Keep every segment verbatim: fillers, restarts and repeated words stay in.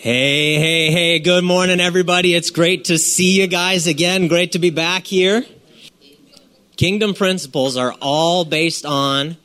Hey, hey, hey, good morning, everybody. It's great to see you guys again. Great to be back here. Kingdom principles are all based on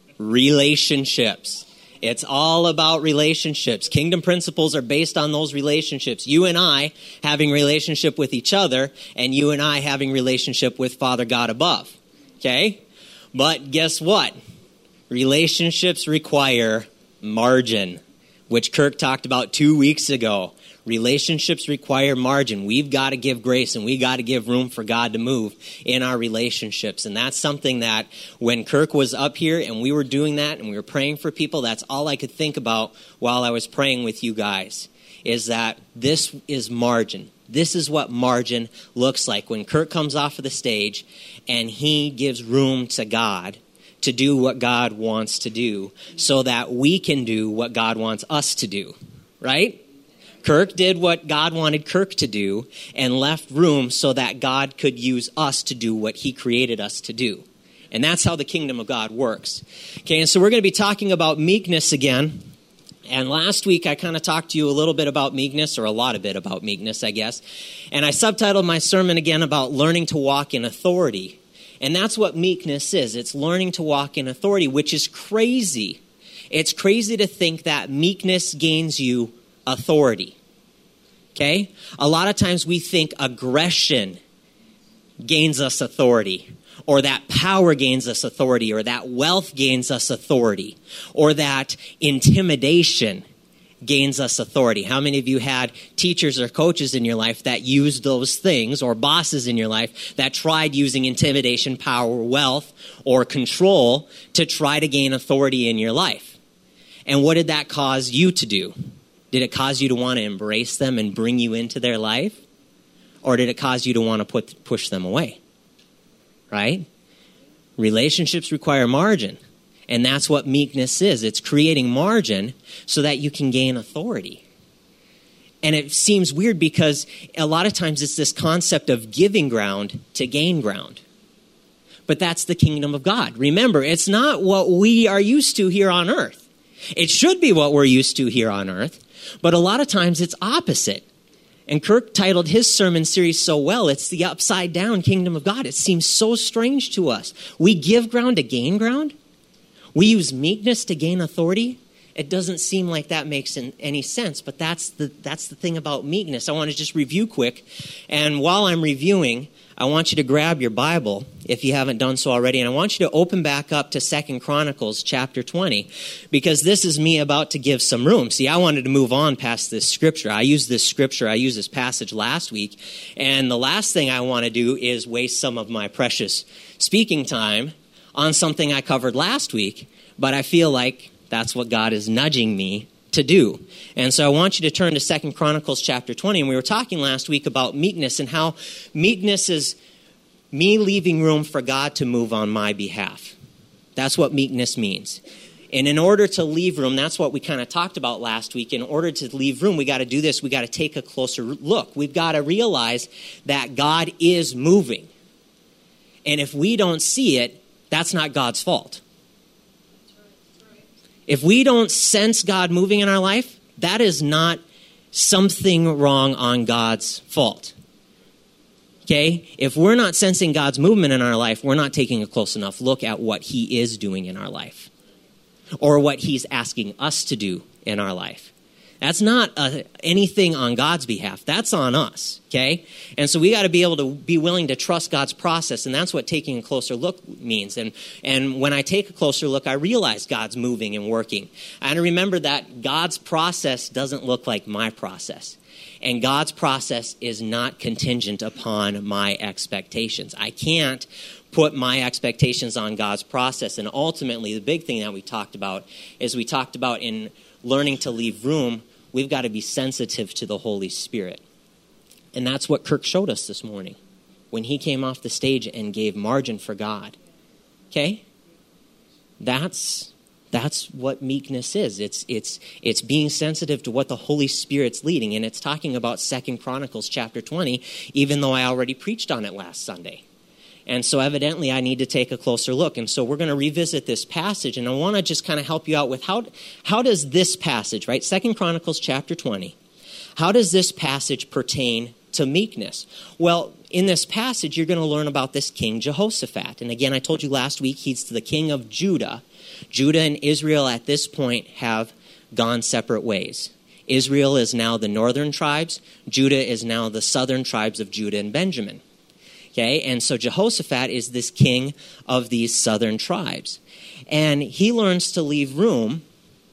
relationships. It's all about relationships. Kingdom principles are based on those relationships. You and I having relationship with each other, and you and I having relationship with Father God above. Okay? But guess what? Relationships require margin, which Kirk talked about two weeks ago. Relationships require margin. We've got to give grace and we got to give room for God to move in our relationships. And that's something that when Kirk was up here and we were doing that and we were praying for people, that's all I could think about while I was praying with you guys, is that this is margin. This is what margin looks like. When Kirk comes off of the stage and he gives room to God to do what God wants to do so that we can do what God wants us to do, right? Kirk did what God wanted Kirk to do and left room so that God could use us to do what he created us to do. And that's how the kingdom of God works. Okay, and so we're going to be talking about meekness again. And last week I kind of talked to you a little bit about meekness, or a lot of bit about meekness, I guess. And I subtitled my sermon again about learning to walk in authority. And that's what meekness is. It's learning to walk in authority, which is crazy. It's crazy to think that meekness gains you authority. Okay? A lot of times we think aggression gains us authority, or that power gains us authority, or that wealth gains us authority, or that intimidation gains us authority. How many of you had teachers or coaches in your life that used those things, or bosses in your life that tried using intimidation, power, wealth, or control to try to gain authority in your life? And what did that cause you to do? Did it cause you to want to embrace them and bring you into their life? Or did it cause you to want to put, push them away? Right? Relationships require margin. And that's what meekness is. It's creating margin so that you can gain authority. And it seems weird because a lot of times it's this concept of giving ground to gain ground. But that's the kingdom of God. Remember, it's not what we are used to here on earth. It should be what we're used to here on earth. But a lot of times it's opposite. And Kirk titled his sermon series so well, it's the upside down kingdom of God. It seems so strange to us. We give ground to gain ground. We use meekness to gain authority. It doesn't seem like that makes any sense, but that's the that's the thing about meekness. I want to just review quick. And while I'm reviewing, I want you to grab your Bible, if you haven't done so already, and I want you to open back up to Second Chronicles chapter twenty, because this is me about to give some room. See, I wanted to move on past this scripture. I used this scripture, I used this passage last week, and the last thing I want to do is waste some of my precious speaking time on something I covered last week, but I feel like that's what God is nudging me to do. And so I want you to turn to Second Chronicles chapter twenty, and we were talking last week about meekness and how meekness is me leaving room for God to move on my behalf. That's what meekness means. And in order to leave room, that's what we kind of talked about last week. In order to leave room, we got to do this. We got to take a closer look. We've got to realize that God is moving. And if we don't see it, that's not God's fault. If we don't sense God moving in our life, that is not something wrong on God's fault. Okay? If we're not sensing God's movement in our life, we're not taking a close enough look at what he is doing in our life, or what he's asking us to do in our life. That's not uh, anything on God's behalf. That's on us, okay? And so we got to be able to be willing to trust God's process, and that's what taking a closer look means. And and when I take a closer look, I realize God's moving and working. And I remember that God's process doesn't look like my process. And God's process is not contingent upon my expectations. I can't put my expectations on God's process. And ultimately, the big thing that we talked about is we talked about in learning to leave room, we've got to be sensitive to the Holy Spirit. And that's what Kirk showed us this morning when he came off the stage and gave margin for God. Okay? That's that's what meekness is. It's it's it's being sensitive to what the Holy Spirit's leading. And it's talking about Second Chronicles chapter twenty, even though I already preached on it last Sunday. And so evidently I need to take a closer look. And so we're going to revisit this passage. And I want to just kind of help you out with how how does this passage, right? Second Chronicles chapter twenty. How does this passage pertain to meekness? Well, in this passage, you're going to learn about this king Jehoshaphat. And again, I told you last week, he's the king of Judah. Judah and Israel at this point have gone separate ways. Israel is now the northern tribes. Judah is now the southern tribes of Judah and Benjamin. Okay, and so Jehoshaphat is this king of these southern tribes. And he learns to leave room.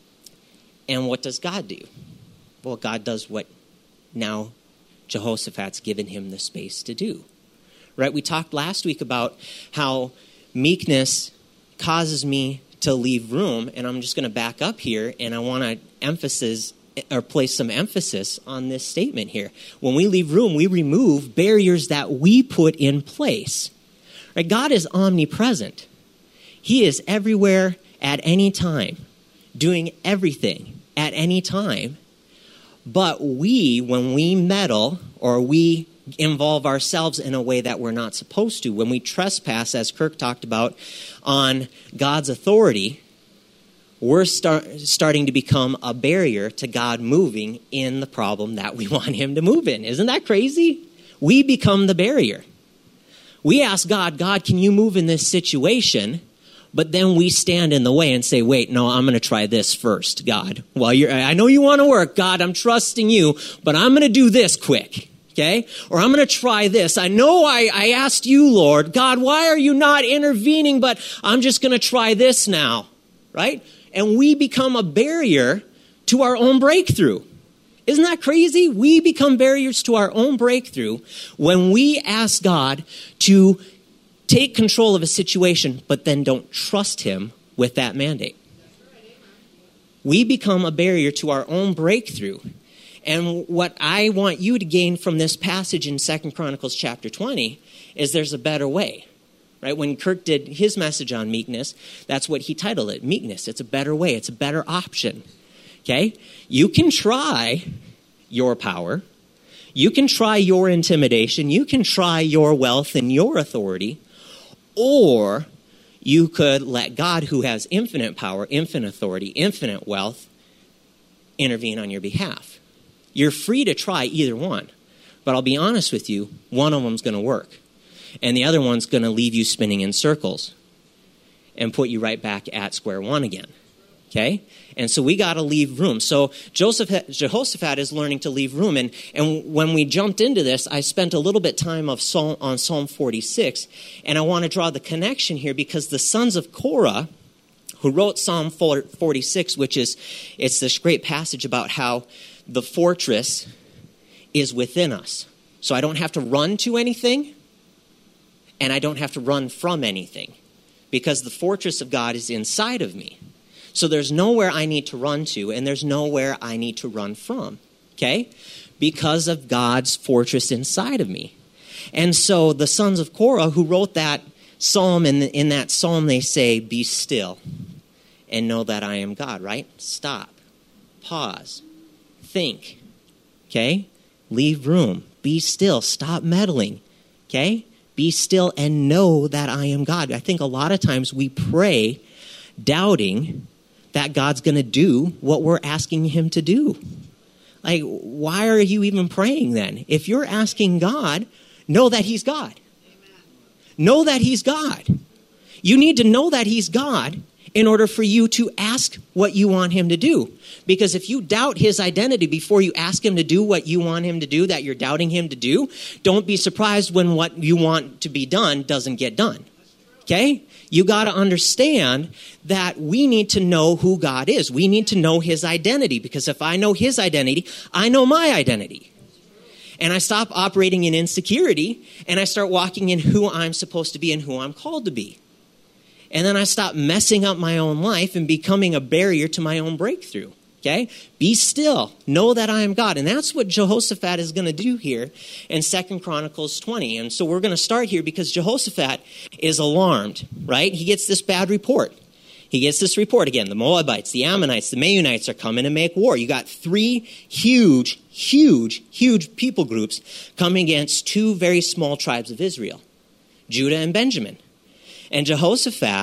And what does God do? Well, God does what now Jehoshaphat's given him the space to do. Right? We talked last week about how meekness causes me to leave room, and I'm just going to back up here, and I want to emphasize or place some emphasis on this statement here. When we leave room, we remove barriers that we put in place. Right? God is omnipresent. He is everywhere at any time, doing everything at any time. But we, when we meddle or we involve ourselves in a way that we're not supposed to, when we trespass, as Kirk talked about, on God's authority, we're start, starting to become a barrier to God moving in the problem that we want him to move in. Isn't that crazy? We become the barrier. We ask God, God, can you move in this situation? But then we stand in the way and say, wait, no, I'm going to try this first, God. Well, you're, I know you want to work, God, I'm trusting you, but I'm going to do this quick, okay? Or I'm going to try this. I know I, I asked you, Lord, God, why are you not intervening? But I'm just going to try this now, right? And we become a barrier to our own breakthrough. Isn't that crazy? We become barriers to our own breakthrough when we ask God to take control of a situation, but then don't trust him with that mandate. We become a barrier to our own breakthrough. And what I want you to gain from this passage in Second Chronicles chapter twenty is there's a better way. Right? When Kirk did his message on meekness, that's what he titled it, meekness. It's a better way. It's a better option. Okay? You can try your power. You can try your intimidation. You can try your wealth and your authority. Or you could let God, who has infinite power, infinite authority, infinite wealth, intervene on your behalf. You're free to try either one. But I'll be honest with you, one of them's going to work. And the other one's going to leave you spinning in circles and put you right back at square one again. Okay? And so we got to leave room. So Joseph, Jehoshaphat is learning to leave room. And, and when we jumped into this, I spent a little bit time of Psalm, on Psalm forty-six. And I want to draw the connection here because the sons of Korah, who wrote Psalm forty-six, which is, it's this great passage about how the fortress is within us. So I don't have to run to anything. And I don't have to run from anything because the fortress of God is inside of me. So there's nowhere I need to run to and there's nowhere I need to run from, okay? Because of God's fortress inside of me. And so the sons of Korah who wrote that psalm, and in, in that psalm they say, be still and know that I am God, right? Stop, pause, think, okay? Leave room, be still, stop meddling, okay? Be still and know that I am God. I think a lot of times we pray doubting that God's going to do what we're asking him to do. Like, why are you even praying then? If you're asking God, know that he's God. Amen. Know that he's God. You need to know that he's God in order for you to ask what you want him to do. Because if you doubt his identity before you ask him to do what you want him to do, that you're doubting him to do, don't be surprised when what you want to be done doesn't get done. Okay? You got to understand that we need to know who God is. We need to know his identity. Because if I know his identity, I know my identity. And I stop operating in insecurity, and I start walking in who I'm supposed to be and who I'm called to be. And then I stop messing up my own life and becoming a barrier to my own breakthrough. Okay? Be still. Know that I am God. And that's what Jehoshaphat is going to do here in Second Chronicles twenty. And so we're going to start here because Jehoshaphat is alarmed, right? He gets this bad report. He gets this report again. The Moabites, the Ammonites, the Meunites are coming to make war. You got three huge, huge, huge people groups coming against two very small tribes of Israel, Judah and Benjamin. And Jehoshaphat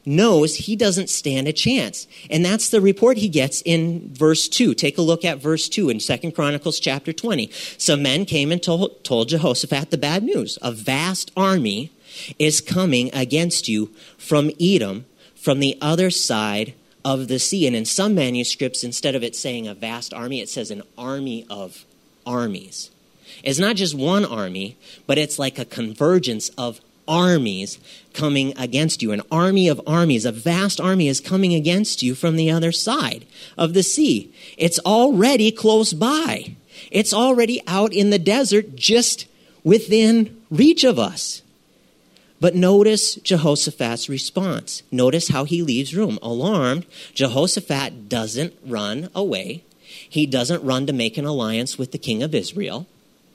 knows he doesn't stand a chance. And that's the report he gets in verse two. Take a look at verse two in Second Chronicles chapter twenty. Some men came and told, told Jehoshaphat the bad news. A vast army is coming against you from Edom, from the other side of the sea. And in some manuscripts, instead of it saying a vast army, it says an army of armies. It's not just one army, but it's like a convergence of armies coming against you. An army of armies, a vast army is coming against you from the other side of the sea. It's already close by. It's already out in the desert, just within reach of us. But notice Jehoshaphat's response. Notice how he leaves room. Alarmed, Jehoshaphat doesn't run away. He doesn't run to make an alliance with the king of Israel.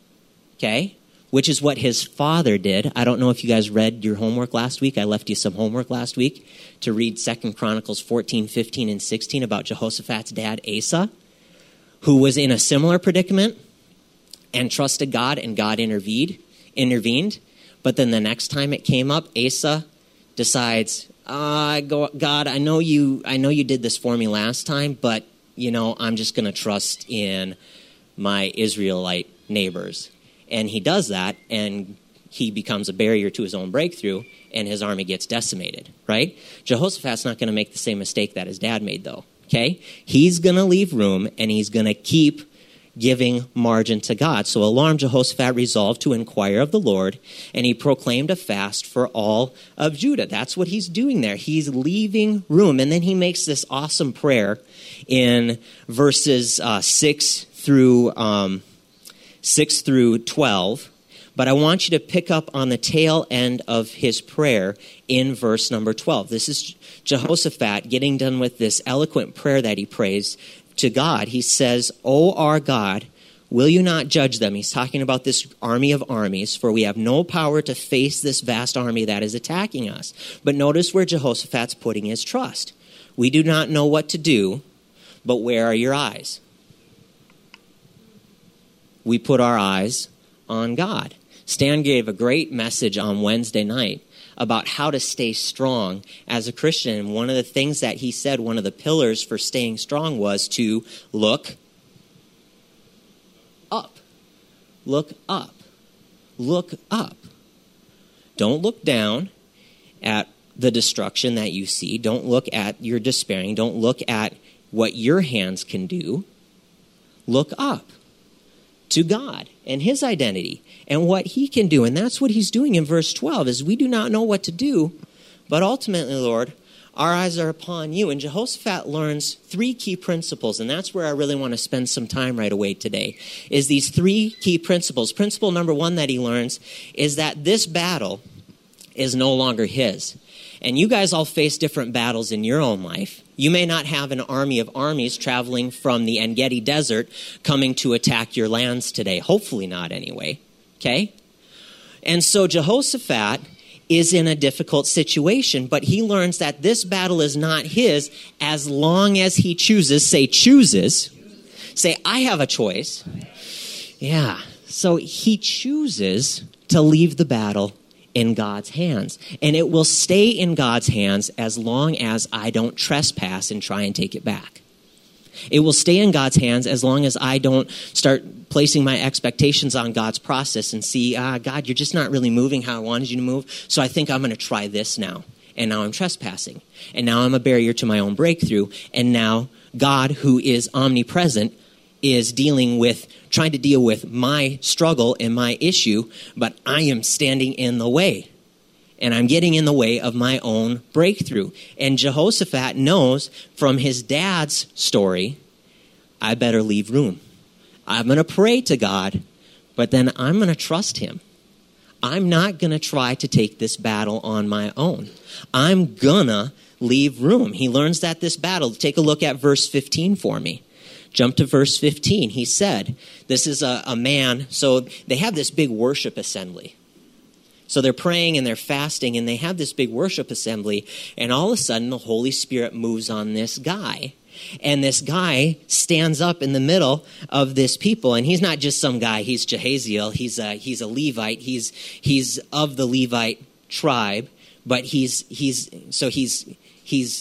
Okay? Which is what his father did. I don't know if you guys read your homework last week. I left you some homework last week to read Second Chronicles fourteen, fifteen, and sixteen about Jehoshaphat's dad, Asa, who was in a similar predicament and trusted God, and God intervened. intervened. But then the next time it came up, Asa decides, uh, God, I know you I know you did this for me last time, but, you know, I'm just going to trust in my Israelite neighbors. And he does that, and he becomes a barrier to his own breakthrough, and his army gets decimated, right? Jehoshaphat's not going to make the same mistake that his dad made, though, okay? He's going to leave room, and he's going to keep giving margin to God. So alarmed, Jehoshaphat resolved to inquire of the Lord, and he proclaimed a fast for all of Judah. That's what he's doing there. He's leaving room, and then he makes this awesome prayer in verses uh, six through... Um, six through twelve, but I want you to pick up on the tail end of his prayer in verse number twelve. This is Jehoshaphat getting done with this eloquent prayer that he prays to God. He says, O our God, will you not judge them? He's talking about this army of armies, for we have no power to face this vast army that is attacking us. But notice where Jehoshaphat's putting his trust. We do not know what to do, but where are your eyes? We put our eyes on God. Stan gave a great message on Wednesday night about how to stay strong as a Christian. And one of the things that he said, one of the pillars for staying strong, was to look up. Look up. Look up. Don't look down at the destruction that you see. Don't look at your despairing. Don't look at what your hands can do. Look up to God and his identity and what he can do. And that's what he's doing in verse twelve, is we do not know what to do, but ultimately, Lord, our eyes are upon you. And Jehoshaphat learns three key principles, and that's where I really want to spend some time right away today, is these three key principles. Principle number one that he learns is that this battle is no longer his. And you guys all face different battles in your own life. You may not have an army of armies traveling from the En-Gedi Desert coming to attack your lands today. Hopefully not, anyway. Okay? And so Jehoshaphat is in a difficult situation, but he learns that this battle is not his as long as he chooses, say chooses, say I have a choice. Yeah. So he chooses to leave the battle in God's hands. And it will stay in God's hands as long as I don't trespass and try and take it back. It will stay in God's hands as long as I don't start placing my expectations on God's process and see, ah, God, you're just not really moving how I wanted you to move, so I think I'm going to try this now. And now I'm trespassing. And now I'm a barrier to my own breakthrough. And now God, who is omnipresent, is dealing with, trying to deal with my struggle and my issue, but I am standing in the way. And I'm getting in the way of my own breakthrough. And Jehoshaphat knows from his dad's story, I better leave room. I'm going to pray to God, but then I'm going to trust him. I'm not going to try to take this battle on my own. I'm going to leave room. He learns that this battle, take a look at verse fifteen for me. Jump to verse fifteen. He said, this is a, a man, so they have this big worship assembly. So they're praying and they're fasting and they have this big worship assembly, and all of a sudden the Holy Spirit moves on this guy. And this guy stands up in the middle of this people, and he's not just some guy, he's Jehaziel, he's a, he's a Levite, he's, he's of the Levite tribe, but he's he's so he's he's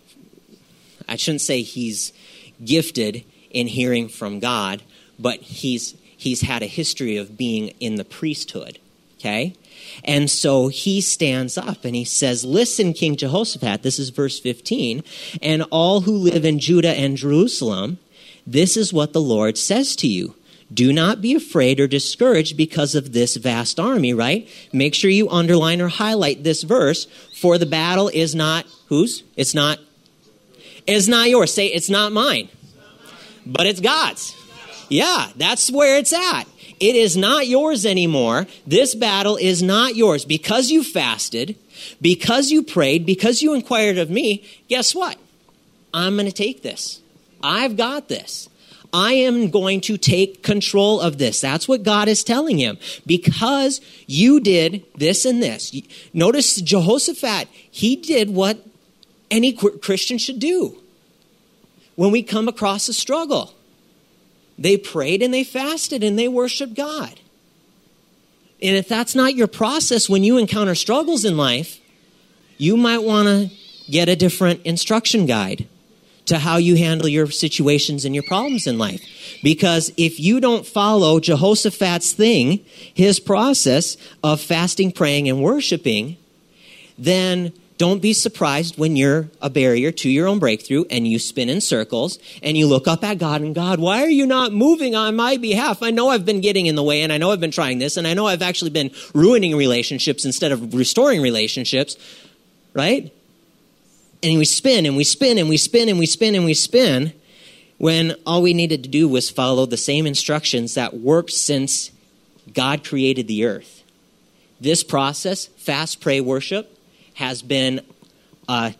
I shouldn't say he's gifted in hearing from God, but he's he's had a history of being in the priesthood, okay? And so he stands up and he says, listen, King Jehoshaphat, this is verse fifteen, and all who live in Judah and Jerusalem, this is what the Lord says to you. Do not be afraid or discouraged because of this vast army, right? Make sure you underline or highlight this verse, for the battle is not, whose? It's not, it's not yours. Say, it's not mine, but it's God's. Yeah, that's where it's at. It is not yours anymore. This battle is not yours. Because you fasted, because you prayed, because you inquired of me, guess what? I'm going to take this. I've got this. I am going to take control of this. That's what God is telling him. Because you did this and this. Notice Jehoshaphat, he did what any Christian should do when we come across a struggle. They prayed and they fasted and they worshiped God. And if that's not your process when you encounter struggles in life, you might want to get a different instruction guide to how you handle your situations and your problems in life. Because if you don't follow Jehoshaphat's thing, his process of fasting, praying, and worshiping, then don't be surprised when you're a barrier to your own breakthrough and you spin in circles and you look up at God and, God, why are you not moving on my behalf? I know I've been getting in the way and I know I've been trying this and I know I've actually been ruining relationships instead of restoring relationships, right? And we spin and we spin and we spin and we spin and we spin when all we needed to do was follow the same instructions that worked since God created the earth. This process, fast, pray, worship, has been a,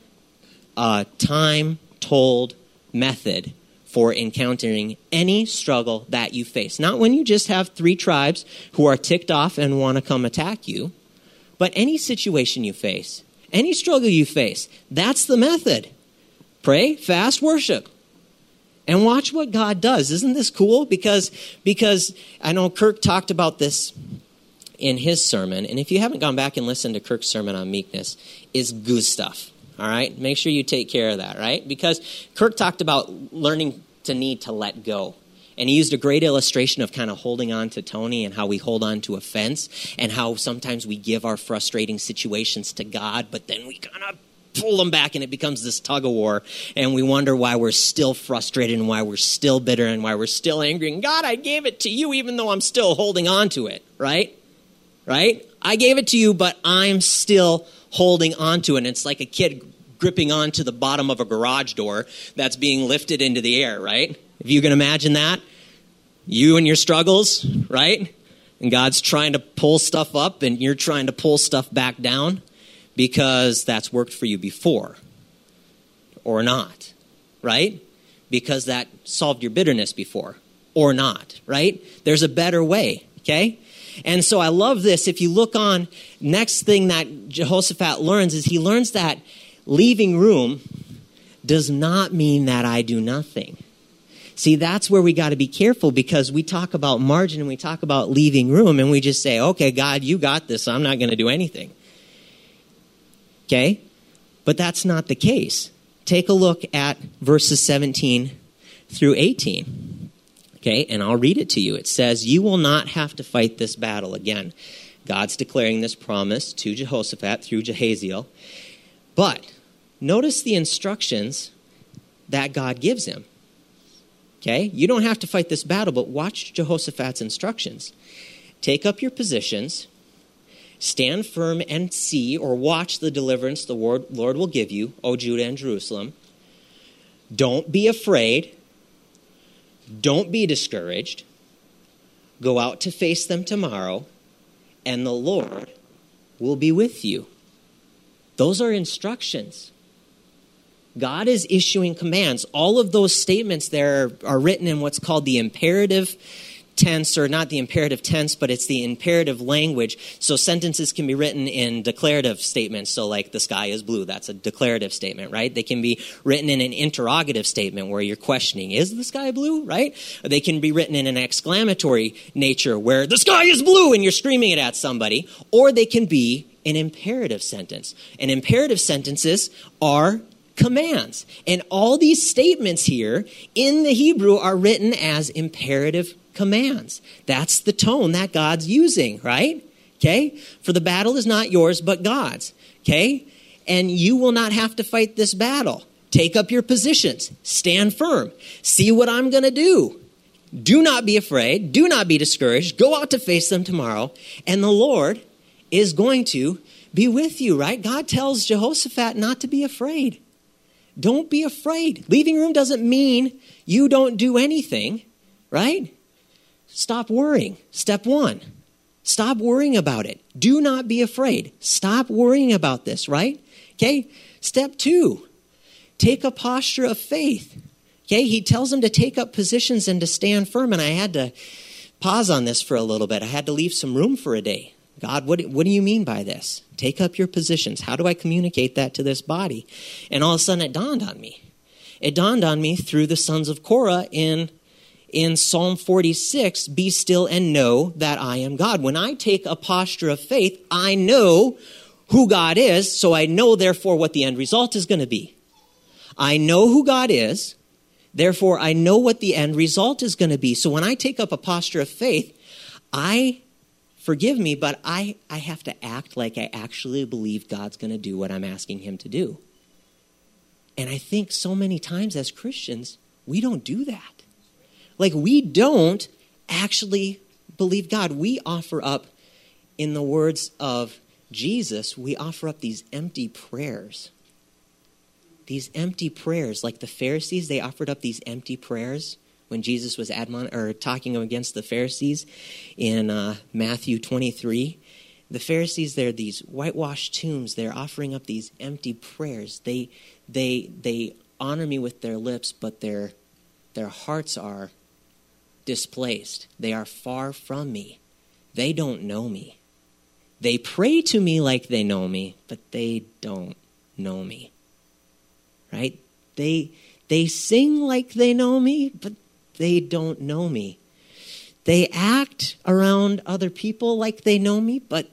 a time-told method for encountering any struggle that you face. Not when you just have three tribes who are ticked off and want to come attack you, but any situation you face. Any struggle you face, that's the method. Pray, fast, worship. And watch what God does. Isn't this cool? Because, because I know Kirk talked about this in his sermon. And if you haven't gone back and listened to Kirk's sermon on meekness, it's good stuff. All right? Make sure you take care of that, right? Because Kirk talked about learning to need to let go. And he used a great illustration of kind of holding on to Tony and how we hold on to a fence and how sometimes we give our frustrating situations to God, but then we kind of pull them back and it becomes this tug of war. And we wonder why we're still frustrated and why we're still bitter and why we're still angry. And God, I gave it to you even though I'm still holding on to it, right? Right? I gave it to you, but I'm still holding on to it. And it's like a kid gripping onto the bottom of a garage door that's being lifted into the air, right? If you can imagine that, you and your struggles, right? And God's trying to pull stuff up and you're trying to pull stuff back down because that's worked for you before or not, right? Because that solved your bitterness before or not, right? There's a better way, okay? And so I love this. If you look on, next thing that Jehoshaphat learns is he learns that leaving room does not mean that I do nothing. See, that's where we got to be careful because we talk about margin and we talk about leaving room and we just say, okay, God, you got this. So I'm not going to do anything. Okay? But that's not the case. Take a look at verses seventeen through eighteen. Okay? And I'll read it to you. It says, you will not have to fight this battle again. God's declaring this promise to Jehoshaphat through Jehaziel. But notice the instructions that God gives him. Okay? You don't have to fight this battle, but watch Jehoshaphat's instructions. Take up your positions, stand firm and see or watch the deliverance the Lord, Lord will give you, O Judah and Jerusalem. Don't be afraid. Don't be discouraged. Go out to face them tomorrow, and the Lord will be with you. Those are instructions. God is issuing commands. All of those statements there are written in what's called the imperative tense, or not the imperative tense, but it's the imperative language. So sentences can be written in declarative statements. So like the sky is blue, that's a declarative statement, right? They can be written in an interrogative statement where you're questioning, is the sky blue, right? They can be written in an exclamatory nature where the sky is blue and you're screaming it at somebody. Or they can be an imperative sentence. And imperative sentences are commands. And all these statements here in the Hebrew are written as imperative commands. That's the tone that God's using, right? Okay? For the battle is not yours, but God's. Okay? And you will not have to fight this battle. Take up your positions. Stand firm. See what I'm going to do. Do not be afraid. Do not be discouraged. Go out to face them tomorrow. And the Lord is going to be with you, right? God tells Jehoshaphat not to be afraid. Don't be afraid. Leaving room doesn't mean you don't do anything, right? Stop worrying. Step one. Stop worrying about it. Do not be afraid. Stop worrying about this, right? Okay? Step two. Take a posture of faith. Okay? He tells them to take up positions and to stand firm. And I had to pause on this for a little bit. I had to leave some room for a day. God, what, what do you mean by this? Take up your positions. How do I communicate that to this body? And all of a sudden it dawned on me. It dawned on me through the sons of Korah in, in Psalm forty-six, be still and know that I am God. When I take a posture of faith, I know who God is, so I know therefore what the end result is going to be. I know who God is, therefore I know what the end result is going to be. So when I take up a posture of faith, I... Forgive me, but I, I have to act like I actually believe God's going to do what I'm asking him to do. And I think so many times as Christians, we don't do that. Like we don't actually believe God. We offer up, in the words of Jesus, we offer up these empty prayers. These empty prayers, like the Pharisees, they offered up these empty prayers when Jesus was admon- or talking against the Pharisees in uh, Matthew twenty-three. The Pharisees, they're these whitewashed tombs. They're offering up these empty prayers. They they they honor me with their lips, but their their hearts are displaced. They are far from me. They don't know me. They pray to me like they know me, but they don't know me. Right? They they sing like they know me, but they don't know me. They act around other people like they know me, but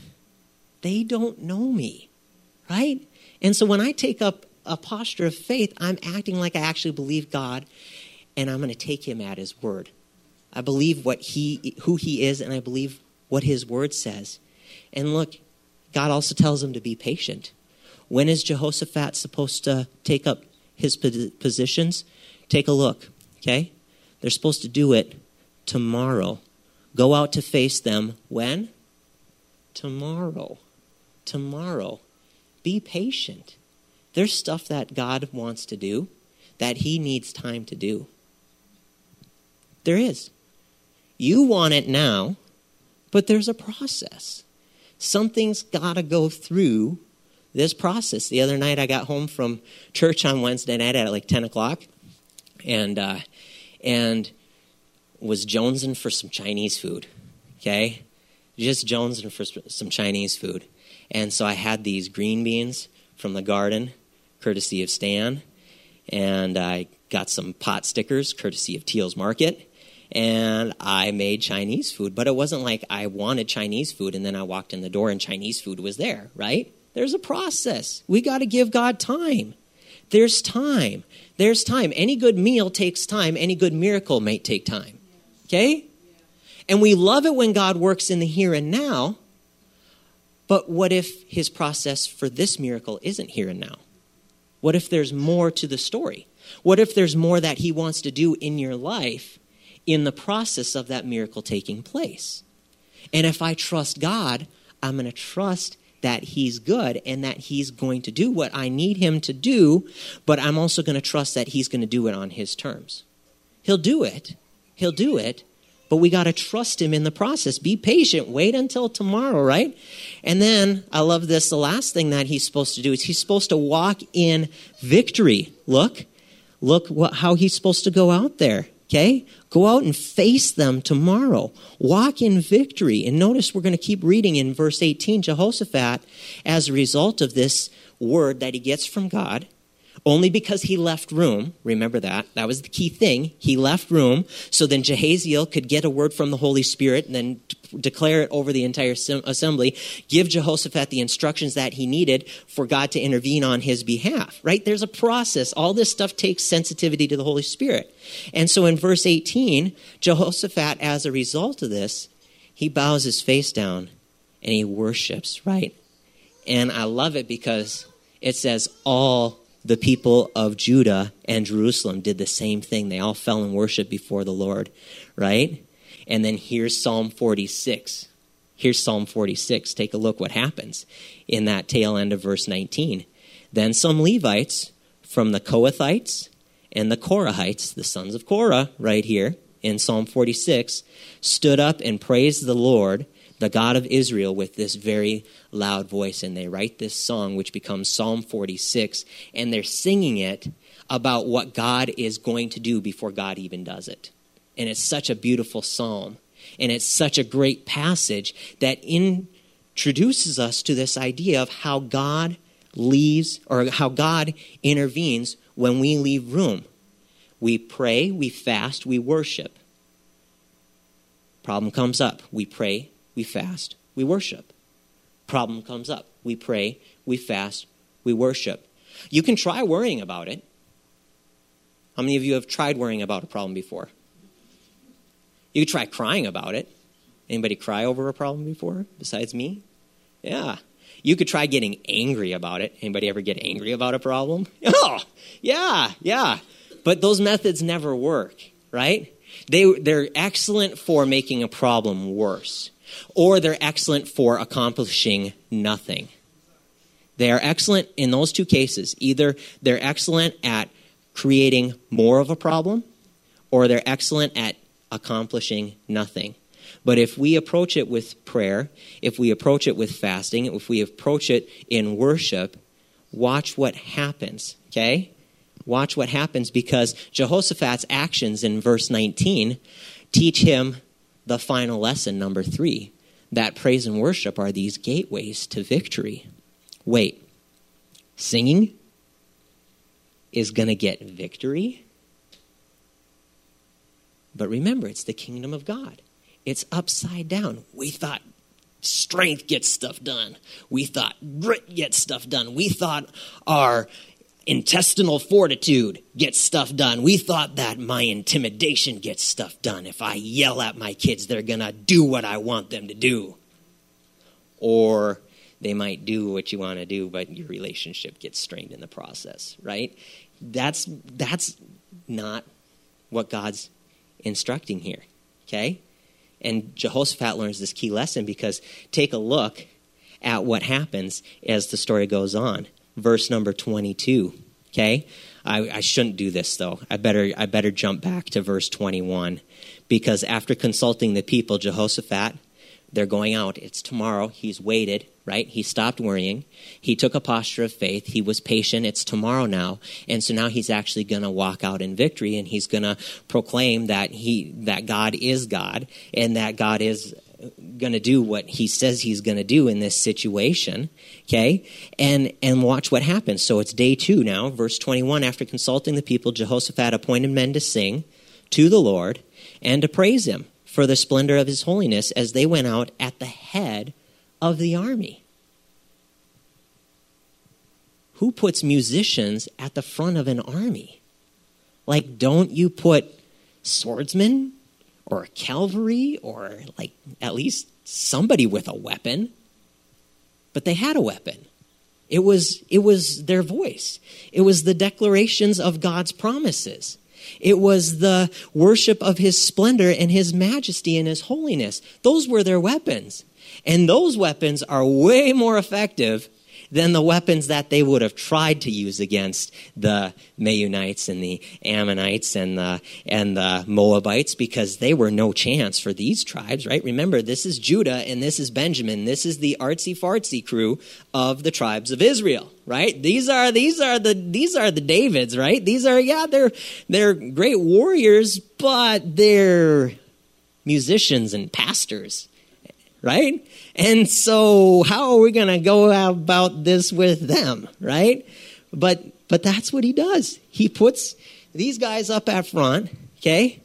they don't know me, right? And so when I take up a posture of faith, I'm acting like I actually believe God, and I'm going to take him at his word. I believe what he, who he is, and I believe what his word says. And look, God also tells him to be patient. When is Jehoshaphat supposed to take up his positions? Take a look, okay? They're supposed to do it tomorrow. Go out to face them when? Tomorrow. Tomorrow. Be patient. There's stuff that God wants to do that he needs time to do. There is. You want it now, but there's a process. Something's got to go through this process. The other night I got home from church on Wednesday night at like ten o'clock, and uh, and was jonesing for some Chinese food, okay? Just jonesing for some Chinese food. And so I had these green beans from the garden, courtesy of Stan, and I got some pot stickers, courtesy of Teal's Market, and I made Chinese food. But it wasn't like I wanted Chinese food and then I walked in the door and Chinese food was there, right? There's a process. We got to give God time. There's time. There's time. Any good meal takes time. Any good miracle may take time. Okay? And we love it when God works in the here and now. But what if his process for this miracle isn't here and now? What if there's more to the story? What if there's more that he wants to do in your life in the process of that miracle taking place? And if I trust God, I'm going to trust that he's good and that he's going to do what I need him to do, but I'm also going to trust that he's going to do it on his terms. He'll do it. He'll do it, but we got to trust him in the process. Be patient. Wait until tomorrow, right? And then, I love this, the last thing that he's supposed to do is he's supposed to walk in victory. Look, look what, how he's supposed to go out there. Okay? Go out and face them tomorrow. Walk in victory. And notice we're going to keep reading in verse eighteen. Jehoshaphat, as a result of this word that he gets from God, only because he left room, remember that, that was the key thing, he left room, so then Jehaziel could get a word from the Holy Spirit and then declare it over the entire assembly, give Jehoshaphat the instructions that he needed for God to intervene on his behalf, right? There's a process. All this stuff takes sensitivity to the Holy Spirit. And so in verse eighteen, Jehoshaphat, as a result of this, he bows his face down and he worships, right? And I love it because it says all the people of Judah and Jerusalem did the same thing. They all fell in worship before the Lord, right? And then here's Psalm forty-six. Here's Psalm forty-six. Take a look what happens in that tail end of verse nineteen. Then some Levites from the Kohathites and the Korahites, the sons of Korah, right here in Psalm forty-six, stood up and praised the Lord, the God of Israel, with this very loud voice. And they write this song, which becomes Psalm forty-six, and they're singing it about what God is going to do before God even does it. And it's such a beautiful psalm, and it's such a great passage that introduces us to this idea of how God leaves, or how God intervenes when we leave room. We pray, we fast, we worship. Problem comes up. We pray, we fast, we worship. Problem comes up. We pray, we fast, we worship. You can try worrying about it. How many of you have tried worrying about a problem before? You could try crying about it. Anybody cry over a problem before besides me? Yeah. You could try getting angry about it. Anybody ever get angry about a problem? Oh, yeah, yeah. But those methods never work, right? They, they're excellent for making a problem worse, or they're excellent for accomplishing nothing. They are excellent in those two cases. Either they're excellent at creating more of a problem, or they're excellent at accomplishing nothing. But if we approach it with prayer, if we approach it with fasting, if we approach it in worship, watch what happens, okay? Watch what happens, because Jehoshaphat's actions in verse nineteen teach him the final lesson, number three, that praise and worship are these gateways to victory. Wait, singing is going to get victory? But remember, it's the kingdom of God. It's upside down. We thought strength gets stuff done. We thought grit gets stuff done. We thought our intestinal fortitude gets stuff done. We thought that my intimidation gets stuff done. If I yell at my kids, they're going to do what I want them to do. Or they might do what you want to do, but your relationship gets strained in the process, right? That's that's not what God's instructing here, okay? And Jehoshaphat learns this key lesson, because take a look at what happens as the story goes on. Verse number twenty-two, okay? I, I shouldn't do this, though. I better I better jump back to verse twenty-one, because after consulting the people, Jehoshaphat, they're going out. It's tomorrow. He's waited, right? He stopped worrying. He took a posture of faith. He was patient. It's tomorrow now. And so now he's actually going to walk out in victory, and he's going to proclaim that he that God is God, and that God is going to do what he says he's going to do in this situation, okay? And and watch what happens. So it's day two now, verse twenty-one. After consulting the people, Jehoshaphat appointed men to sing to the Lord and to praise him for the splendor of his holiness as they went out at the head of the army. Who puts musicians at the front of an army? Like, don't you put swordsmen or cavalry or like at least somebody with a weapon? But they had a weapon. It was, it was their voice. It was the declarations of God's promises. It was the worship of his splendor and his majesty and his holiness. Those were their weapons. And those weapons are way more effective than the weapons that they would have tried to use against the Meunites and the Ammonites and the, and the Moabites, because they were no chance for these tribes, right? Remember, this is Judah and this is Benjamin. This is the artsy-fartsy crew of the tribes of Israel, right? These are these are the these are the Davids, right? These are, yeah, they're they're great warriors, but they're musicians and pastors, right? And so how are we going to go about this with them, right? But but that's what he does. He puts these guys up at front, okay?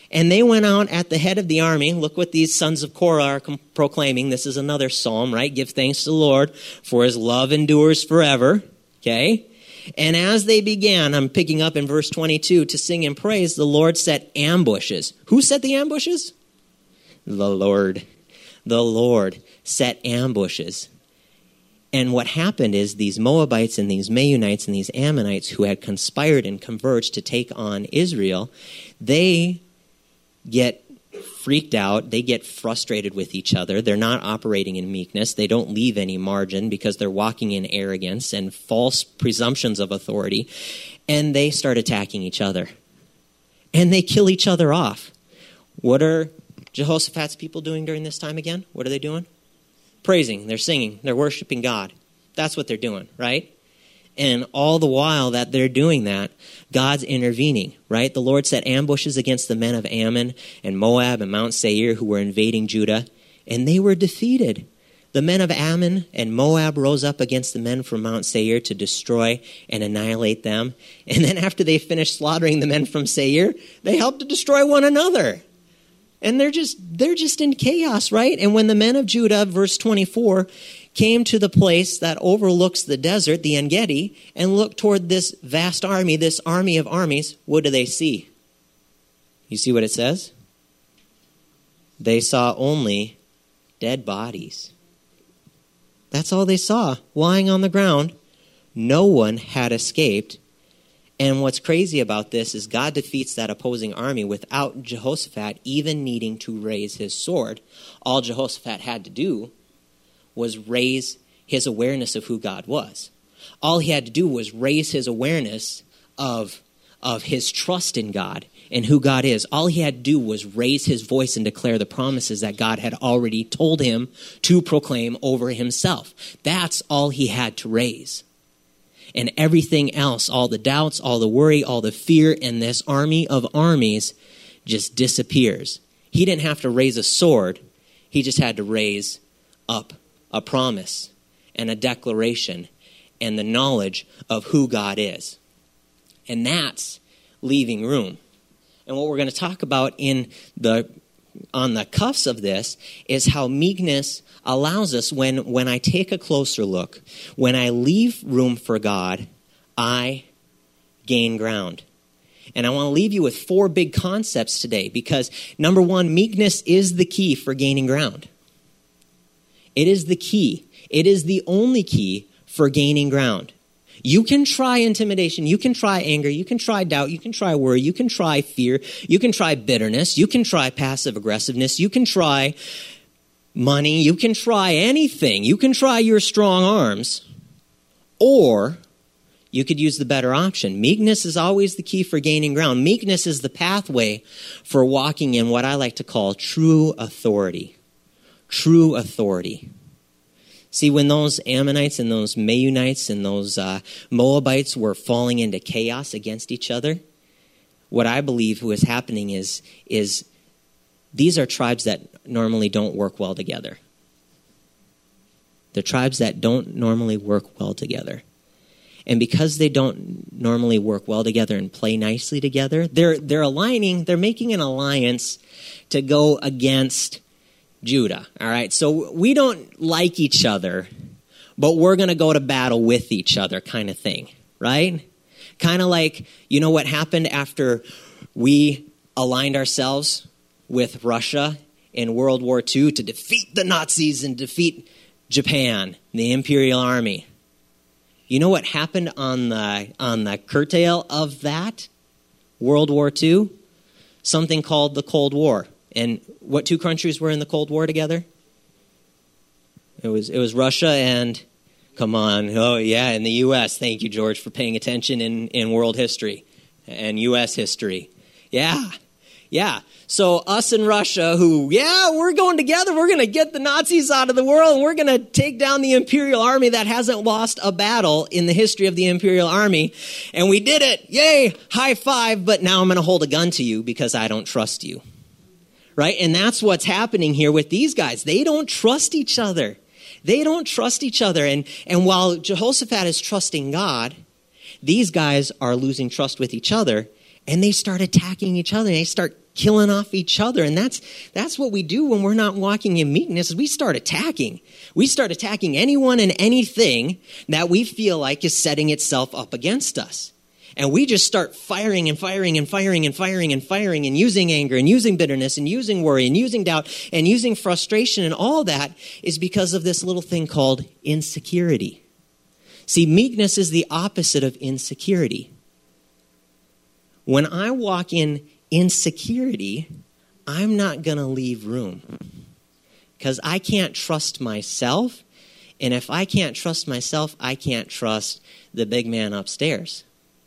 And they went out at the head of the army. Look what these sons of Korah are com- proclaiming. This is another psalm, right? Give thanks to the Lord, for his love endures forever. Okay? And as they began, I'm picking up in verse twenty-two, to sing and praise, the Lord set ambushes. Who set the ambushes? The Lord. The Lord set ambushes. And what happened is these Moabites and these Meunites and these Ammonites who had conspired and converged to take on Israel, they get freaked out. They get frustrated with each other. They're not operating in meekness. They don't leave any margin because they're walking in arrogance and false presumptions of authority. And they start attacking each other. And they kill each other off. What are Jehoshaphat's people doing during this time again? What are they doing? Praising, they're singing, they're worshiping God. That's what they're doing, right? And all the while that they're doing that, God's intervening, right? The Lord set ambushes against the men of Ammon and Moab and Mount Seir who were invading Judah, and they were defeated. The men of Ammon and Moab rose up against the men from Mount Seir to destroy and annihilate them. And then after they finished slaughtering the men from Seir, they helped to destroy one another. And they're just they're just in chaos, right? And when the men of Judah, verse twenty-four, came to the place that overlooks the desert, the En-Gedi, and looked toward this vast army, this army of armies, what do they see? You see what it says? They saw only dead bodies. That's all they saw, lying on the ground. No one had escaped. And what's crazy about this is God defeats that opposing army without Jehoshaphat even needing to raise his sword. All Jehoshaphat had to do was raise his awareness of who God was. All he had to do was raise his awareness of, of his trust in God and who God is. All he had to do was raise his voice and declare the promises that God had already told him to proclaim over himself. That's all he had to raise. And everything else, all the doubts, all the worry, all the fear in this army of armies just disappears. He didn't have to raise a sword. He just had to raise up a promise and a declaration and the knowledge of who God is. And that's leaving room. And what we're going to talk about in the on the cuffs of this is how meekness allows us, when, when I take a closer look, when I leave room for God, I gain ground. And I want to leave you with four big concepts today because, number one, meekness is the key for gaining ground. It is the key. It is the only key for gaining ground. You can try intimidation, you can try anger, you can try doubt, you can try worry, you can try fear, you can try bitterness, you can try passive aggressiveness, you can try money, you can try anything, you can try your strong arms, or you could use the better option. Meekness is always the key for gaining ground. Meekness is the pathway for walking in what I like to call true authority. True authority. See, when those Ammonites and those Meunites and those uh, Moabites were falling into chaos against each other, what I believe was happening is, is these are tribes that normally don't work well together. They're tribes that don't normally work well together. And because they don't normally work well together and play nicely together, they're they're aligning, they're making an alliance to go against Judah, all right? So we don't like each other, but we're going to go to battle with each other kind of thing, right? Kind of like, you know what happened after we aligned ourselves with Russia in World War Two to defeat the Nazis and defeat Japan, the Imperial Army. You know what happened on the on the curtail of that World War Two? Something called the Cold War. And what two countries were in the Cold War together? It was it was Russia and, come on, oh yeah, and the U S. Thank you, George, for paying attention in, in world history and U S history. Yeah, yeah. So us and Russia, who, yeah, we're going together. We're going to get the Nazis out of the world, and we're going to take down the Imperial Army that hasn't lost a battle in the history of the Imperial Army. And we did it. Yay, high five, but now I'm going to hold a gun to you because I don't trust you. Right? And that's what's happening here with these guys. They don't trust each other. They don't trust each other. And, and while Jehoshaphat is trusting God, these guys are losing trust with each other, and they start attacking each other. They start killing off each other. And that's that's what we do when we're not walking in meekness, is we start attacking. We start attacking anyone and anything that we feel like is setting itself up against us. And we just start firing and firing and firing and firing and firing and using anger and using bitterness and using worry and using doubt and using frustration. And all that is because of this little thing called insecurity. See, meekness is the opposite of insecurity. When I walk in insecurity, I'm not going to leave room because I can't trust myself. And if I can't trust myself, I can't trust the big man upstairs.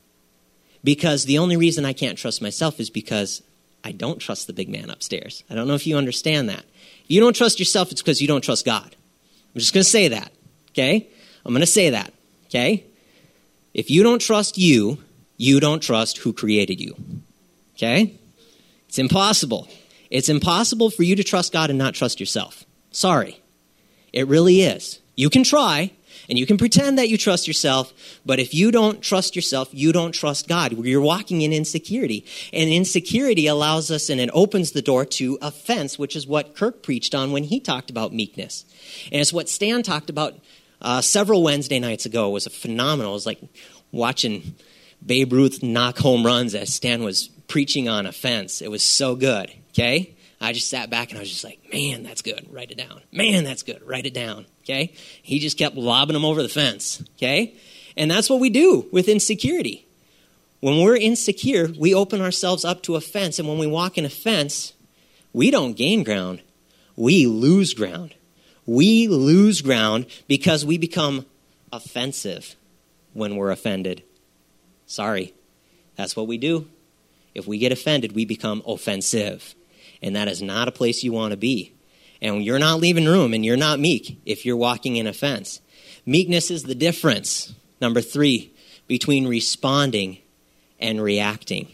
Because the only reason I can't trust myself is because I don't trust the big man upstairs. I don't know if you understand that. If you don't trust yourself, it's because you don't trust God. I'm just going to say that, okay? I'm going to say that, okay? If you don't trust you, you don't trust who created you, okay? It's impossible. It's impossible for you to trust God and not trust yourself. Sorry. It really is. You can try. And you can pretend that you trust yourself, but if you don't trust yourself, you don't trust God. You're walking in insecurity. And insecurity allows us, and it opens the door to offense, which is what Kirk preached on when he talked about meekness. And it's what Stan talked about uh, several Wednesday nights ago. It was a phenomenal. It was like watching Babe Ruth knock home runs as Stan was preaching on offense. It was so good, okay? I just sat back and I was just like, man, that's good. Write it down. Man, that's good. Write it down. Okay? He just kept lobbing them over the fence. Okay? And that's what we do with insecurity. When we're insecure, we open ourselves up to offense. And when we walk in offense, we don't gain ground. We lose ground. We lose ground because we become offensive when we're offended. Sorry. That's what we do. If we get offended, we become offensive. And that is not a place you want to be. And you're not leaving room, and you're not meek if you're walking in offense. Meekness is the difference, number three, between responding and reacting.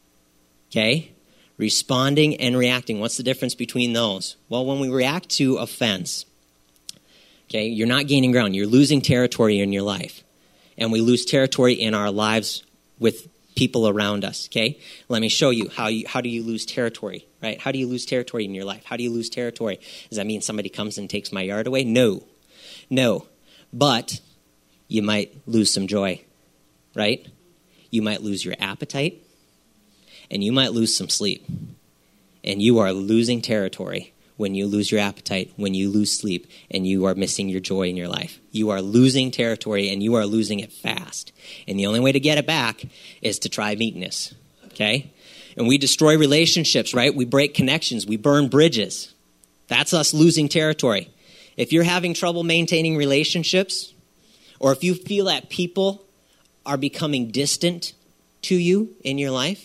Okay? Responding and reacting. What's the difference between those? Well, when we react to offense, okay, you're not gaining ground. You're losing territory in your life. And we lose territory in our lives with people around us, okay? Let me show you how you how do you lose territory, right? How do you lose territory in your life? How do you lose territory? Does that mean somebody comes and takes my yard away? No. No. But you might lose some joy, right? You might lose your appetite, and you might lose some sleep. And you are losing territory when you lose your appetite, when you lose sleep, and you are missing your joy in your life. You are losing territory, and you are losing it fast. And the only way to get it back is to try meekness, okay? And we destroy relationships, right? We break connections. We burn bridges. That's us losing territory. If you're having trouble maintaining relationships, or if you feel that people are becoming distant to you in your life,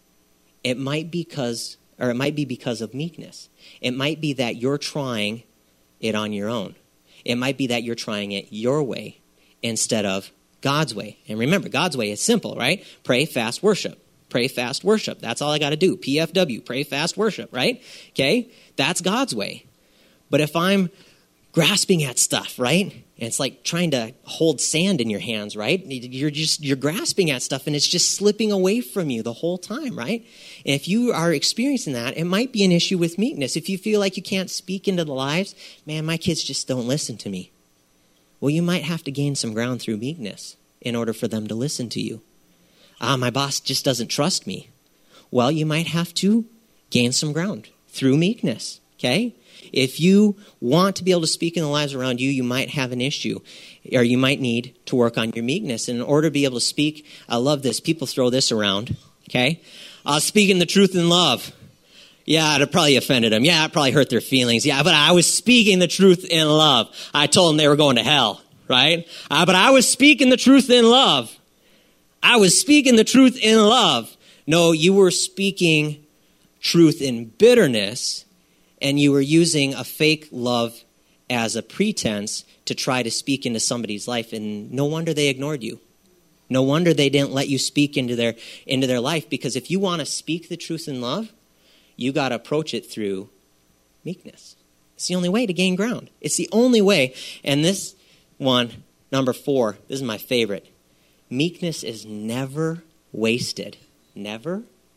it might be because, or it might be because of meekness. It might be that you're trying it on your own. It might be that you're trying it your way instead of God's way. And remember, God's way is simple, right? Pray, fast, worship. Pray, fast, worship. That's all I got to do. P F W, pray, fast, worship, right? Okay? That's God's way. But if I'm grasping at stuff, right? And it's like trying to hold sand in your hands, right? You're just, you're grasping at stuff and it's just slipping away from you the whole time, right? And if you are experiencing that, it might be an issue with meekness. If you feel like you can't speak into the lives, man, my kids just don't listen to me. Well, you might have to gain some ground through meekness in order for them to listen to you. Ah, my boss just doesn't trust me. Well, you might have to gain some ground through meekness, okay? If you want to be able to speak in the lives around you, you might have an issue, or you might need to work on your meekness. And in order to be able to speak, I love this. People throw this around, okay? Uh, speaking the truth in love. Yeah, it probably offended them. Yeah, it probably hurt their feelings. Yeah, but I was speaking the truth in love. I told them they were going to hell, right? Uh, but I was speaking the truth in love. I was speaking the truth in love. No, you were speaking truth in bitterness, and you were using a fake love as a pretense to try to speak into somebody's life, and no wonder they ignored you. No wonder they didn't let you speak into their into their life, because if you want to speak the truth in love, you got to approach it through meekness. It's the only way to gain ground. It's the only way. And this one, number four, this is my favorite. Meekness is never wasted. Never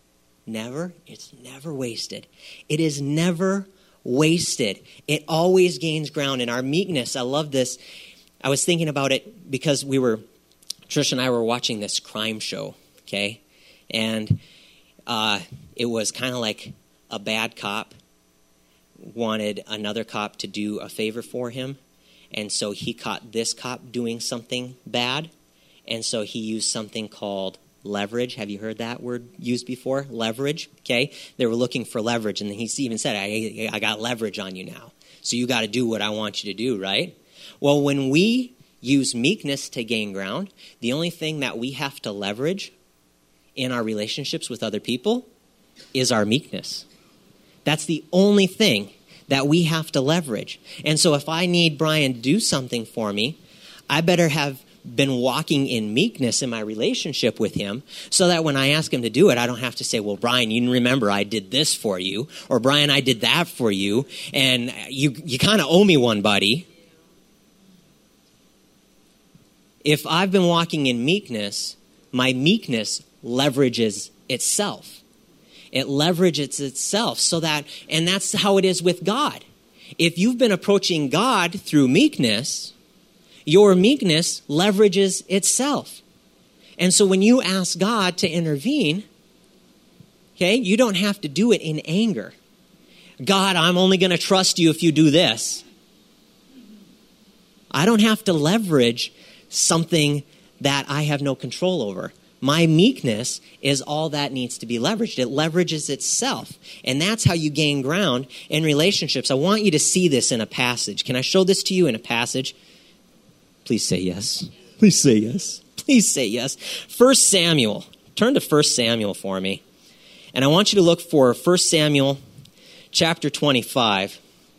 never, it's never wasted. It is never wasted. It always gains ground. And our meekness, I love this. I was thinking about it because we were, Trish and I were watching this crime show, okay? And uh, it was kind of like a bad cop wanted another cop to do a favor for him. And so he caught this cop doing something bad. And so he used something called leverage. Have you heard that word used before? Leverage, okay? They were looking for leverage. And he even said, I, I got leverage on you now. So you got to do what I want you to do, right? Well, when we use meekness to gain ground, the only thing that we have to leverage in our relationships with other people is our meekness. That's the only thing that we have to leverage. And so if I need Brian to do something for me, I better have been walking in meekness in my relationship with him so that when I ask him to do it, I don't have to say, well, Brian, you remember I did this for you, or Brian, I did that for you, and you, you kind of owe me one, buddy. If I've been walking in meekness, my meekness leverages itself. It leverages itself so that, and that's how it is with God. If you've been approaching God through meekness, your meekness leverages itself. And so when you ask God to intervene, okay, you don't have to do it in anger. God, I'm only going to trust you if you do this. I don't have to leverage something that I have no control over. My meekness is all that needs to be leveraged. It leverages itself. And that's how you gain ground in relationships. I want you to see this in a passage. Can I show this to you in a passage? Please say yes. Please say yes. Please say yes. First Samuel. Turn to First Samuel for me. And I want you to look for First Samuel chapter twenty-five.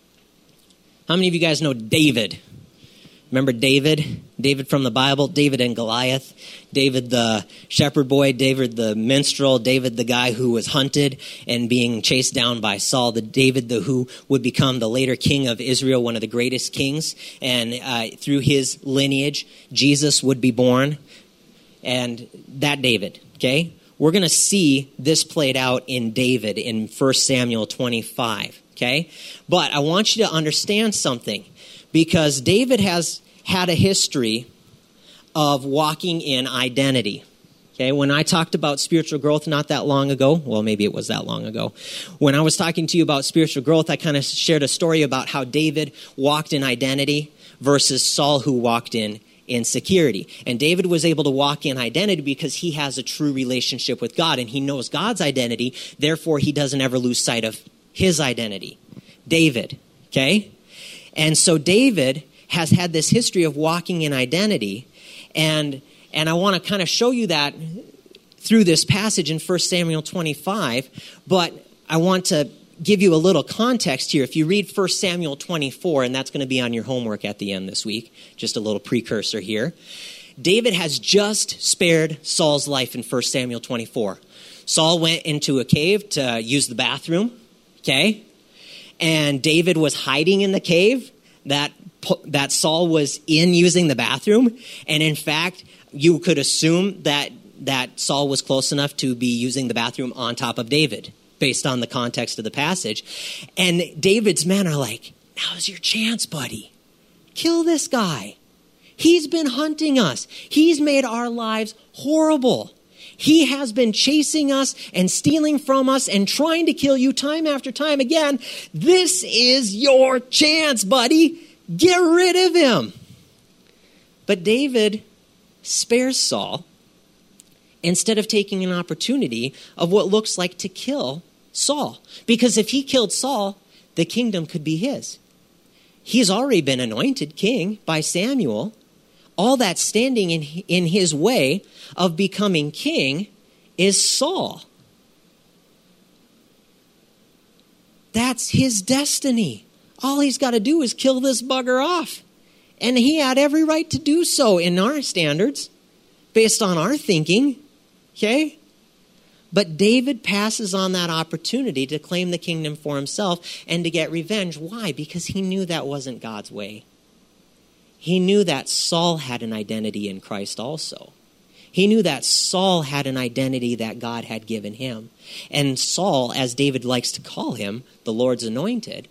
How many of you guys know David? Remember David? David from the Bible, David and Goliath, David the shepherd boy, David the minstrel, David the guy who was hunted and being chased down by Saul, the David the who would become the later king of Israel, one of the greatest kings. And uh, through his lineage, Jesus would be born. And that David, okay? We're going to see this played out in David in First Samuel twenty-five, okay? But I want you to understand something. Because David has had a history of walking in identity. Okay, when I talked about spiritual growth not that long ago, well, maybe it was that long ago. When I was talking to you about spiritual growth, I kind of shared a story about how David walked in identity versus Saul who walked in insecurity. And David was able to walk in identity because he has a true relationship with God and he knows God's identity. Therefore, he doesn't ever lose sight of his identity. David, okay? And so David has had this history of walking in identity, and and I want to kind of show you that through this passage in First Samuel twenty-five, but I want to give you a little context here. If you read First Samuel twenty-four, and that's going to be on your homework at the end this week, just a little precursor here. David has just spared Saul's life in First Samuel twenty-four. Saul went into a cave to use the bathroom, okay? And David was hiding in the cave that that Saul was in using the bathroom. And in fact, you could assume that, that Saul was close enough to be using the bathroom on top of David, based on the context of the passage. And David's men are like, now's your chance, buddy. Kill this guy. He's been hunting us. He's made our lives horrible. He has been chasing us and stealing from us and trying to kill you time after time again. This is your chance, buddy. Get rid of him. But David spares Saul instead of taking an opportunity of what looks like to kill Saul. Because if he killed Saul, the kingdom could be his. He's already been anointed king by Samuel. All that's standing in, in his way of becoming king is Saul. That's his destiny. All he's got to do is kill this bugger off. And he had every right to do so in our standards, based on our thinking. Okay? But David passes on that opportunity to claim the kingdom for himself and to get revenge. Why? Because he knew that wasn't God's way. He knew that Saul had an identity in Christ also. He knew that Saul had an identity that God had given him. And Saul, as David likes to call him, the Lord's anointed,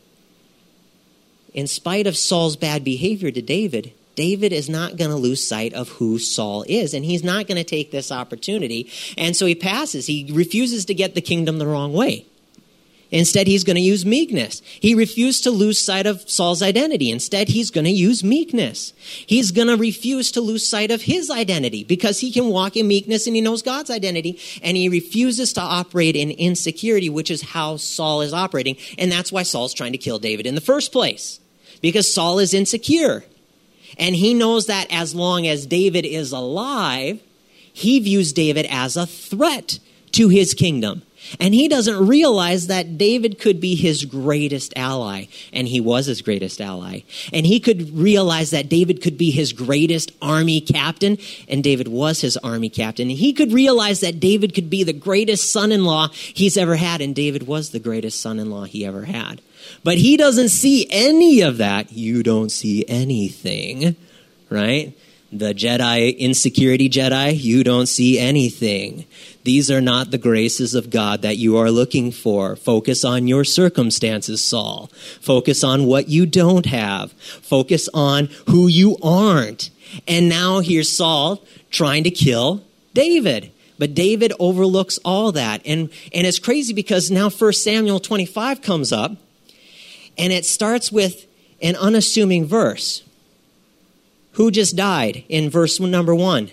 in spite of Saul's bad behavior to David, David is not going to lose sight of who Saul is, and he's not going to take this opportunity. And so he passes. He refuses to get the kingdom the wrong way. Instead, he's going to use meekness. He refused to lose sight of Saul's identity. Instead, he's going to use meekness. He's going to refuse to lose sight of his identity because he can walk in meekness and he knows God's identity. And he refuses to operate in insecurity, which is how Saul is operating. And that's why Saul's trying to kill David in the first place, because Saul is insecure. And he knows that as long as David is alive, he views David as a threat to his kingdom. And he doesn't realize that David could be his greatest ally. And he was his greatest ally. And he could realize that David could be his greatest army captain. And David was his army captain. And he could realize that David could be the greatest son-in-law he's ever had. And David was the greatest son-in-law he ever had. But he doesn't see any of that. You don't see anything, right? The Jedi, insecurity Jedi, you don't see anything. These are not the graces of God that you are looking for. Focus on your circumstances, Saul. Focus on what you don't have. Focus on who you aren't. And now here's Saul trying to kill David. But David overlooks all that. And, and it's crazy because now First Samuel twenty-five comes up, and it starts with an unassuming verse. Who just died in verse number one?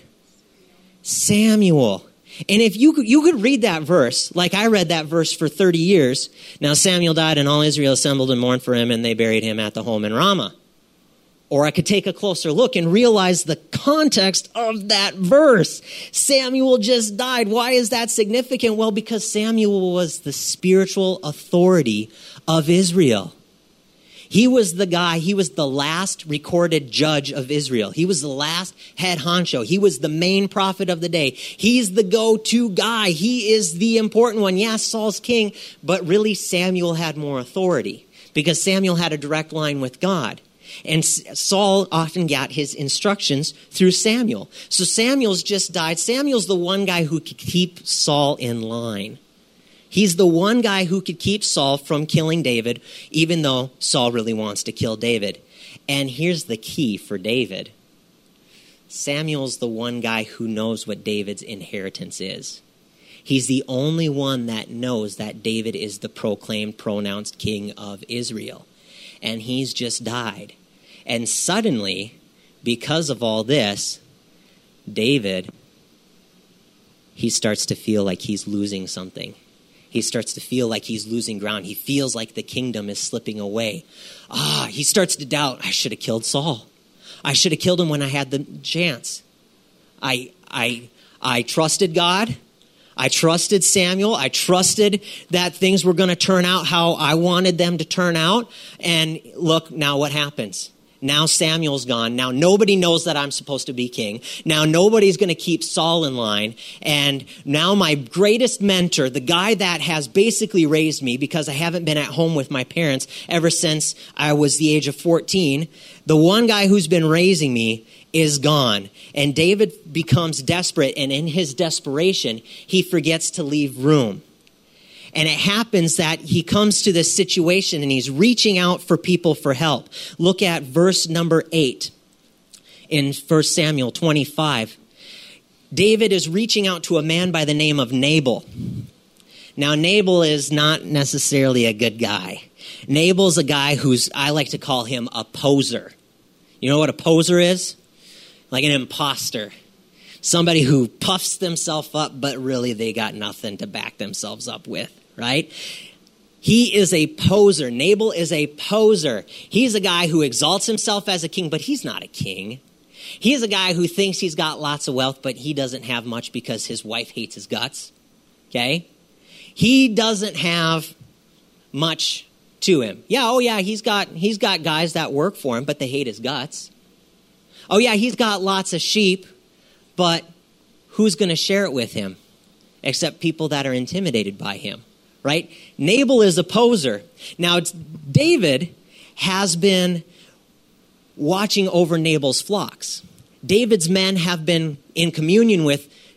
Samuel. And if you could, you could read that verse, like I read that verse for thirty years. Now Samuel died and all Israel assembled and mourned for him, and they buried him at the home in Ramah. Or I could take a closer look and realize the context of that verse. Samuel just died. Why is that significant? Well, because Samuel was the spiritual authority of Israel. He was the guy, he was the last recorded judge of Israel. He was the last head honcho. He was the main prophet of the day. He's the go-to guy. He is the important one. Yes, Saul's king, but really Samuel had more authority because Samuel had a direct line with God. And Saul often got his instructions through Samuel. So Samuel's just died. Samuel's the one guy who could keep Saul in line. He's the one guy who could keep Saul from killing David, even though Saul really wants to kill David. And here's the key for David. Samuel's the one guy who knows what David's inheritance is. He's the only one that knows that David is the proclaimed, pronounced king of Israel. And he's just died. And suddenly, because of all this, David, he starts to feel like he's losing something. He starts to feel like he's losing ground. He feels like the kingdom is slipping away. Ah, he starts to doubt, I should have killed Saul. I should have killed him when I had the chance. I, I, I trusted God. I trusted Samuel. I trusted that things were going to turn out how I wanted them to turn out. And look, now what happens? Now Samuel's gone. Now nobody knows that I'm supposed to be king. Now nobody's going to keep Saul in line. And now my greatest mentor, the guy that has basically raised me because I haven't been at home with my parents ever since I was the age of fourteen, the one guy who's been raising me is gone. And David becomes desperate, and in his desperation, he forgets to leave room. And it happens that he comes to this situation and he's reaching out for people for help. Look at verse number eight in First Samuel twenty-five. David is reaching out to a man by the name of Nabal. Now, Nabal is not necessarily a good guy. Nabal's a guy who's, I like to call him a poser. You know what a poser is? Like an imposter. Somebody who puffs themselves up, but really they got nothing to back themselves up with. Right? He is a poser. Nabal is a poser. He's a guy who exalts himself as a king, but he's not a king. He's a guy who thinks he's got lots of wealth, but he doesn't have much because his wife hates his guts. Okay? He doesn't have much to him. Yeah, oh yeah, he's got he's got guys that work for him, but they hate his guts. Oh yeah, he's got lots of sheep, but who's going to share it with him except people that are intimidated by him? Right? Nabal is a poser. Now, it's, David has been watching over Nabal's flocks. David's men have been in communion with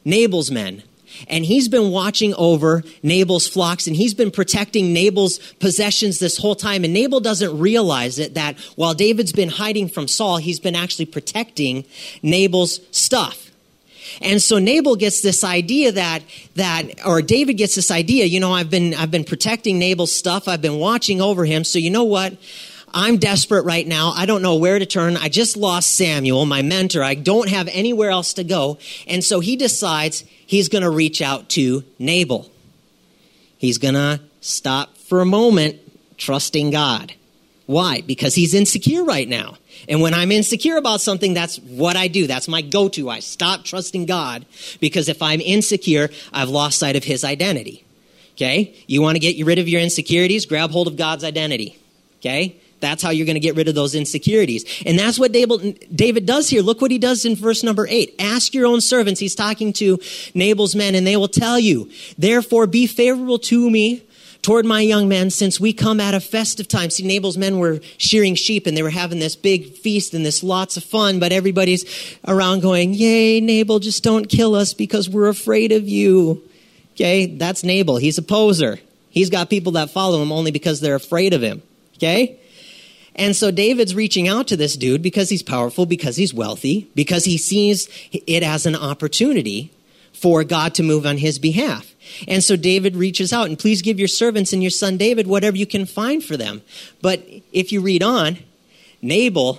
Nabal's men. And he's been watching over Nabal's flocks, and he's been protecting Nabal's possessions this whole time. And Nabal doesn't realize it, that while David's been hiding from Saul, he's been actually protecting Nabal's stuff. And so Nabal gets this idea that, that, or David gets this idea, you know, I've been, I've been protecting Nabal's stuff. I've been watching over him. So you know what? I'm desperate right now. I don't know where to turn. I just lost Samuel, my mentor. I don't have anywhere else to go. And so he decides he's going to reach out to Nabal. He's going to stop for a moment trusting God. Why? Because he's insecure right now. And when I'm insecure about something, that's what I do. That's my go-to. I stop trusting God because if I'm insecure, I've lost sight of his identity. Okay? You want to get rid of your insecurities? Grab hold of God's identity. Okay? That's how you're going to get rid of those insecurities. And that's what David does here. Look what he does in verse number eight. Ask your own servants. He's talking to Nabal's men, and they will tell you, therefore be favorable to me toward my young men, since we come at a festive time. See, Nabal's men were shearing sheep, and they were having this big feast and this lots of fun, but everybody's around going, yay, Nabal, just don't kill us because we're afraid of you. Okay, that's Nabal. He's a poser. He's got people that follow him only because they're afraid of him. Okay? And so David's reaching out to this dude because he's powerful, because he's wealthy, because he sees it as an opportunity for God to move on his behalf. And so David reaches out, and please give your servants and your son David whatever you can find for them. But if you read on, Nabal,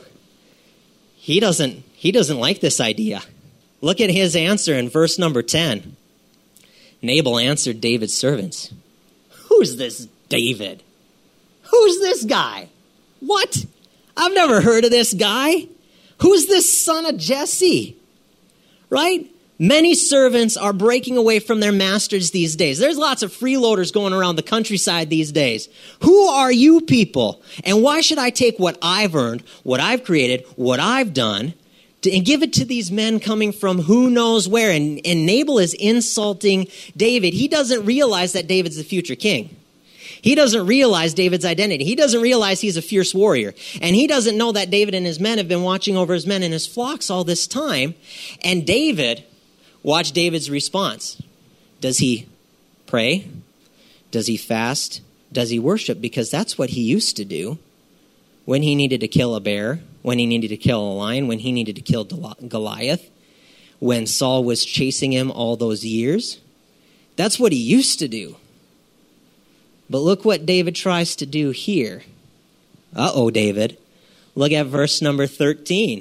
he doesn't, he doesn't like this idea. Look at his answer in verse number ten. Nabal answered David's servants, "Who's this David? Who's this guy? What? I've never heard of this guy. Who's this son of Jesse?" Right? Many servants are breaking away from their masters these days. There's lots of freeloaders going around the countryside these days. Who are you people? And why should I take what I've earned, what I've created, what I've done, to, and give it to these men coming from who knows where? And, and Nabal is insulting David. He doesn't realize that David's the future king. He doesn't realize David's identity. He doesn't realize he's a fierce warrior. And he doesn't know that David and his men have been watching over his men and his flocks all this time. And David, watch David's response. Does he pray? Does he fast? Does he worship? Because that's what he used to do when he needed to kill a bear, when he needed to kill a lion, when he needed to kill Goliath, when Saul was chasing him all those years. That's what he used to do. But look what David tries to do here. Uh-oh, David. Look at verse number thirteen.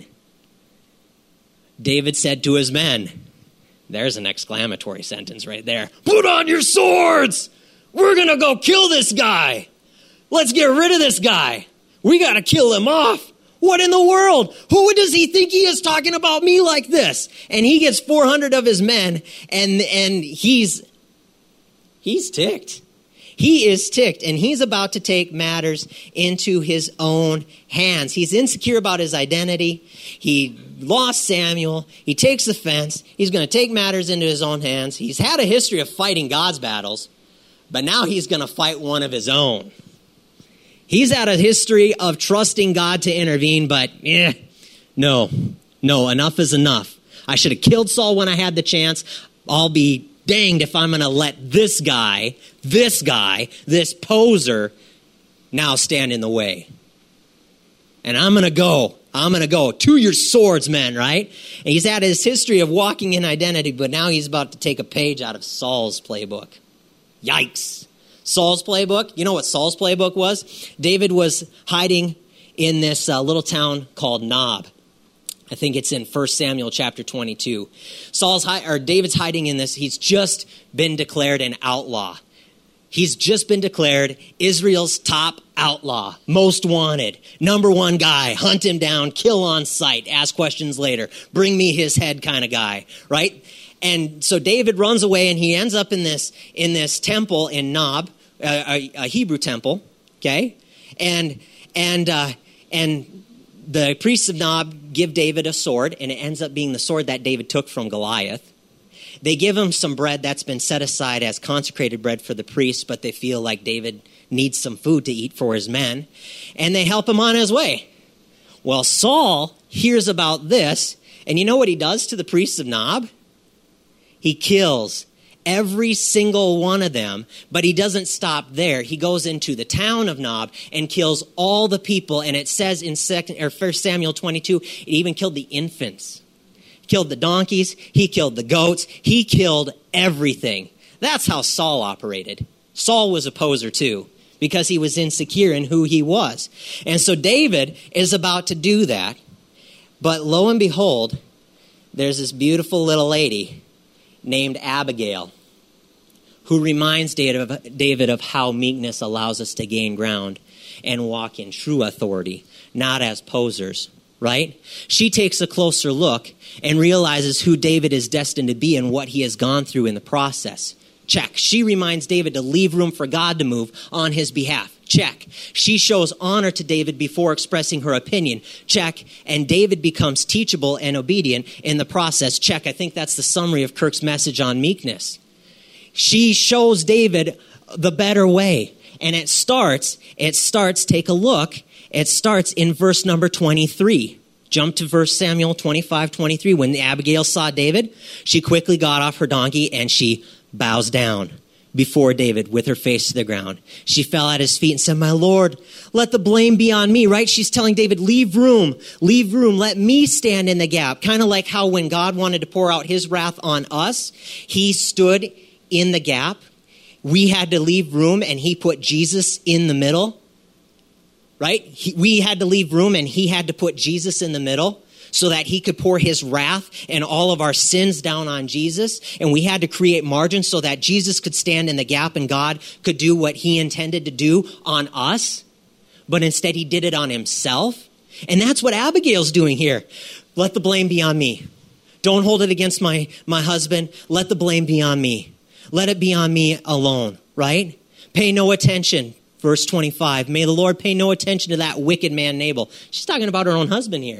David said to his men, there's an exclamatory sentence right there. Put on your swords! We're going to go kill this guy. Let's get rid of this guy. We got to kill him off. What in the world? Who does he think he is talking about me like this? And he gets four hundred of his men, and, and he's, he's ticked. He is ticked, and he's about to take matters into his own hands. He's insecure about his identity. He lost Samuel. He takes offense. He's going to take matters into his own hands. He's had a history of fighting God's battles, but now he's going to fight one of his own. He's had a history of trusting God to intervene, but eh, no, no, enough is enough. I should have killed Saul when I had the chance. I'll be danged if I'm going to let this guy, this guy, this poser now stand in the way. And I'm going to go. I'm going to go. To your swords, men, right? And he's had his history of walking in identity, but now he's about to take a page out of Saul's playbook. Yikes. Saul's playbook. You know what Saul's playbook was? David was hiding in this uh, little town called Nob. I think it's in First Samuel chapter twenty-two. Saul's hi- or David's hiding in this. He's just been declared an outlaw. He's just been declared Israel's top outlaw, most wanted, number one guy. Hunt him down, kill on sight, ask questions later, bring me his head kind of guy, right? And so David runs away, and he ends up in this in this temple in Nob, uh, a, a Hebrew temple, okay? And and uh, and the priests of Nob give David a sword, and it ends up being the sword that David took from Goliath. They give him some bread that's been set aside as consecrated bread for the priests, but they feel like David needs some food to eat for his men, and they help him on his way. Well, Saul hears about this, and you know what he does to the priests of Nob? He kills every single one of them, but he doesn't stop there. He goes into the town of Nob and kills all the people. And it says in second or First Samuel twenty-two, it even killed the infants. He killed the donkeys. He killed the goats. He killed everything. That's how Saul operated. Saul was a poser too, because he was insecure in who he was. And so David is about to do that. But lo and behold, there's this beautiful little lady named Abigail, who reminds David of how meekness allows us to gain ground and walk in true authority, not as posers, right? She takes a closer look and realizes who David is destined to be and what he has gone through in the process. Check. She reminds David to leave room for God to move on his behalf. Check. She shows honor to David before expressing her opinion. Check. And David becomes teachable and obedient in the process. Check. I think that's the summary of Kirk's message on meekness. She shows David the better way. And it starts, it starts, take a look, it starts in verse number twenty-three. Jump to First Samuel twenty-five, twenty-three. When Abigail saw David, she quickly got off her donkey and she bows down before David with her face to the ground. She fell at his feet and said, "My Lord, let the blame be on me," right? She's telling David, leave room, leave room. Let me stand in the gap. Kind of like how when God wanted to pour out his wrath on us, he stood in the gap. We had to leave room and he put Jesus in the middle, right? He, we had to leave room and he had to put Jesus in the middle, so that he could pour his wrath and all of our sins down on Jesus. And we had to create margin so that Jesus could stand in the gap and God could do what he intended to do on us. But instead he did it on himself. And that's what Abigail's doing here. Let the blame be on me. Don't hold it against my, my husband. Let the blame be on me. Let it be on me alone, right? Pay no attention. Verse twenty-five, may the Lord pay no attention to that wicked man Nabal. She's talking about her own husband here.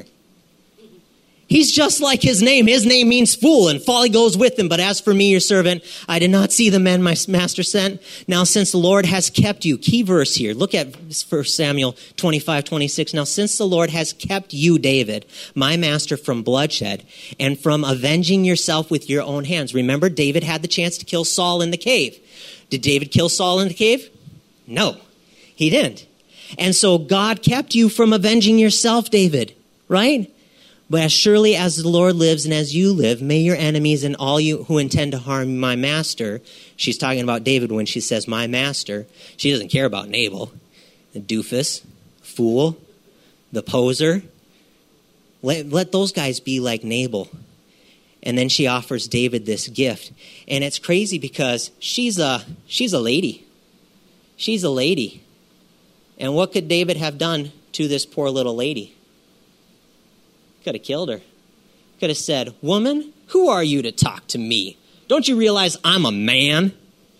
He's just like his name. His name means fool, and folly goes with him. But as for me, your servant, I did not see the men my master sent. Now, since the Lord has kept you, key verse here. Look at First Samuel twenty-five, twenty-six. Now, since the Lord has kept you, David, my master, from bloodshed and from avenging yourself with your own hands. Remember, David had the chance to kill Saul in the cave. Did David kill Saul in the cave? No, he didn't. And so God kept you from avenging yourself, David, right? But as surely as the Lord lives and as you live, may your enemies and all you who intend to harm my master. She's talking about David when she says my master. She doesn't care about Nabal, the doofus, fool, the poser. Let, let those guys be like Nabal. And then she offers David this gift. And it's crazy because she's a, she's a lady. She's a lady. And what could David have done to this poor little lady? Could have killed her. Could have said, woman, who are you to talk to me? Don't you realize I'm a man?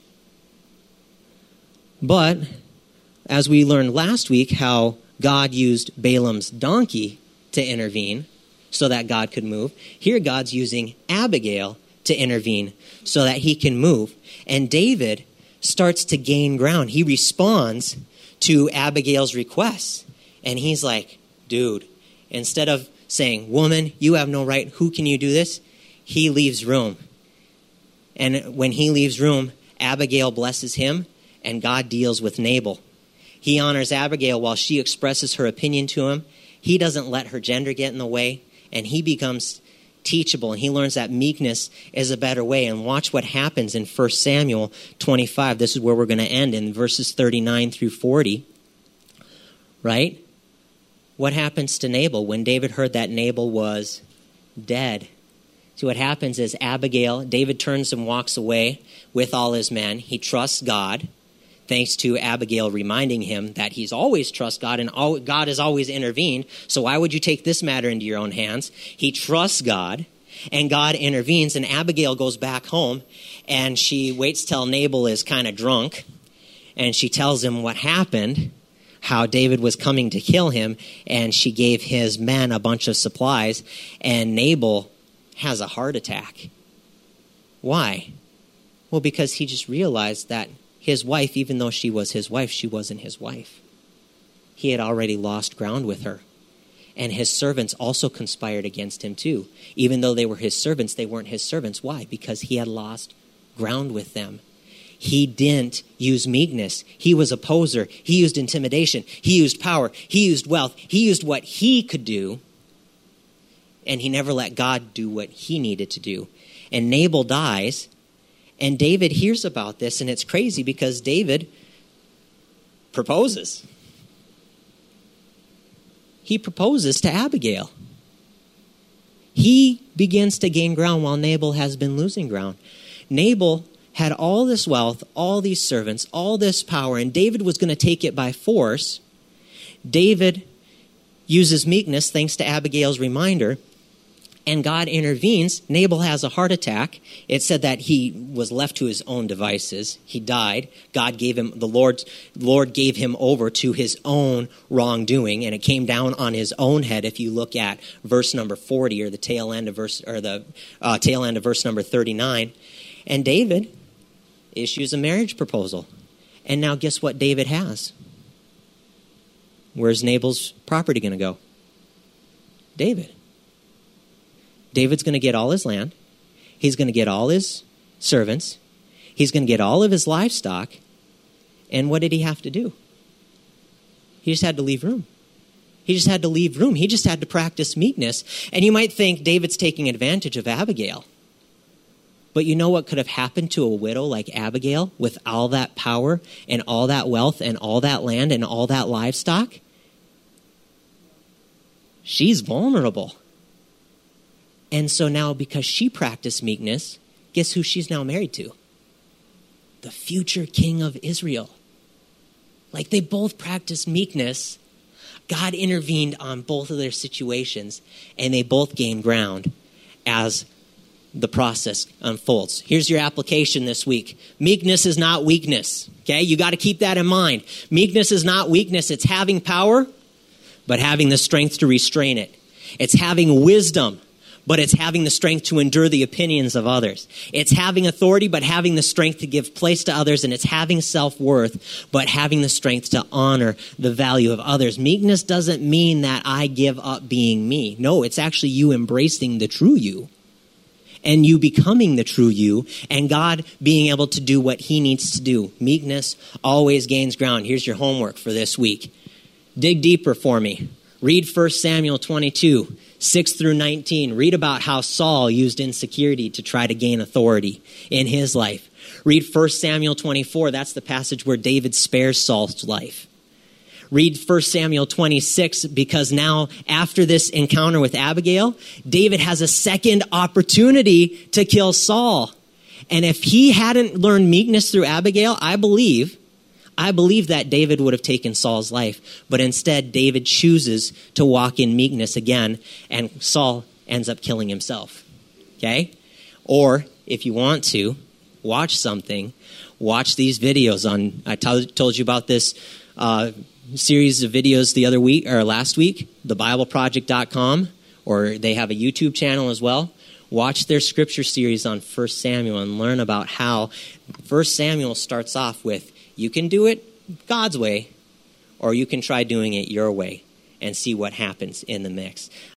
But as we learned last week, how God used Balaam's donkey to intervene so that God could move. Here God's using Abigail to intervene so that he can move. And David starts to gain ground. He responds to Abigail's requests. And he's like, dude, instead of saying, woman, you have no right, who can you do this? He leaves room. And when he leaves room, Abigail blesses him, and God deals with Nabal. He honors Abigail while she expresses her opinion to him. He doesn't let her gender get in the way, and he becomes teachable, and he learns that meekness is a better way. And watch what happens in First Samuel twenty-five. This is where we're going to end in verses thirty-nine through forty, right? What happens to Nabal when David heard that Nabal was dead? See, what happens is Abigail, David turns and walks away with all his men. He trusts God, thanks to Abigail reminding him that he's always trust God and all, God has always intervened. So why would you take this matter into your own hands? He trusts God, and God intervenes, and Abigail goes back home, and she waits till Nabal is kind of drunk, and she tells him what happened, how David was coming to kill him, and she gave his men a bunch of supplies, and Nabal has a heart attack. Why? Well, because he just realized that his wife, even though she was his wife, she wasn't his wife. He had already lost ground with her. And his servants also conspired against him too. Even though they were his servants, they weren't his servants. Why? Because he had lost ground with them. He didn't use meekness. He was a poser. He used intimidation. He used power. He used wealth. He used what he could do. And he never let God do what he needed to do. And Nabal dies. And David hears about this. And it's crazy because David proposes. He proposes to Abigail. He begins to gain ground while Nabal has been losing ground. Nabal had all this wealth, all these servants, all this power, and David was going to take it by force. David uses meekness thanks to Abigail's reminder, and God intervenes. Nabal has a heart attack. It said that he was left to his own devices. He died. God gave him, the Lord, Lord gave him over to his own wrongdoing, and it came down on his own head. If you look at verse number forty, or the tail end of verse, or the uh, tail end of verse number thirty-nine, and David issues a marriage proposal. And now guess what David has? Where's Nabal's property going to go? David. David's going to get all his land. He's going to get all his servants. He's going to get all of his livestock. And what did he have to do? He just had to leave room. He just had to leave room. He just had to practice meekness. And you might think David's taking advantage of Abigail. But you know what could have happened to a widow like Abigail with all that power and all that wealth and all that land and all that livestock? She's vulnerable. And so now, because she practiced meekness, guess who she's now married to? The future king of Israel. Like, they both practiced meekness. God intervened on both of their situations, and they both gained ground as the process unfolds. Here's your application this week. Meekness is not weakness. Okay, you got to keep that in mind. Meekness is not weakness. It's having power, but having the strength to restrain it. It's having wisdom, but it's having the strength to endure the opinions of others. It's having authority, but having the strength to give place to others. And it's having self-worth, but having the strength to honor the value of others. Meekness doesn't mean that I give up being me. No, it's actually you embracing the true you. And you becoming the true you, and God being able to do what he needs to do. Meekness always gains ground. Here's your homework for this week. Dig deeper for me. Read First Samuel twenty-two, six through nineteen. Read about how Saul used insecurity to try to gain authority in his life. Read First Samuel twenty-four. That's the passage where David spares Saul's life. Read First Samuel twenty-six, because now after this encounter with Abigail, David has a second opportunity to kill Saul. And if he hadn't learned meekness through Abigail, I believe, I believe that David would have taken Saul's life. But instead, David chooses to walk in meekness again, and Saul ends up killing himself. Okay? Or, if you want to, watch something. Watch these videos on, I t- told you about this uh series of videos the other week or last week, the bible project dot com, or they have a YouTube channel as well. Watch their scripture series on First Samuel and learn about how First Samuel starts off with, you can do it God's way, or you can try doing it your way and see what happens in the mix.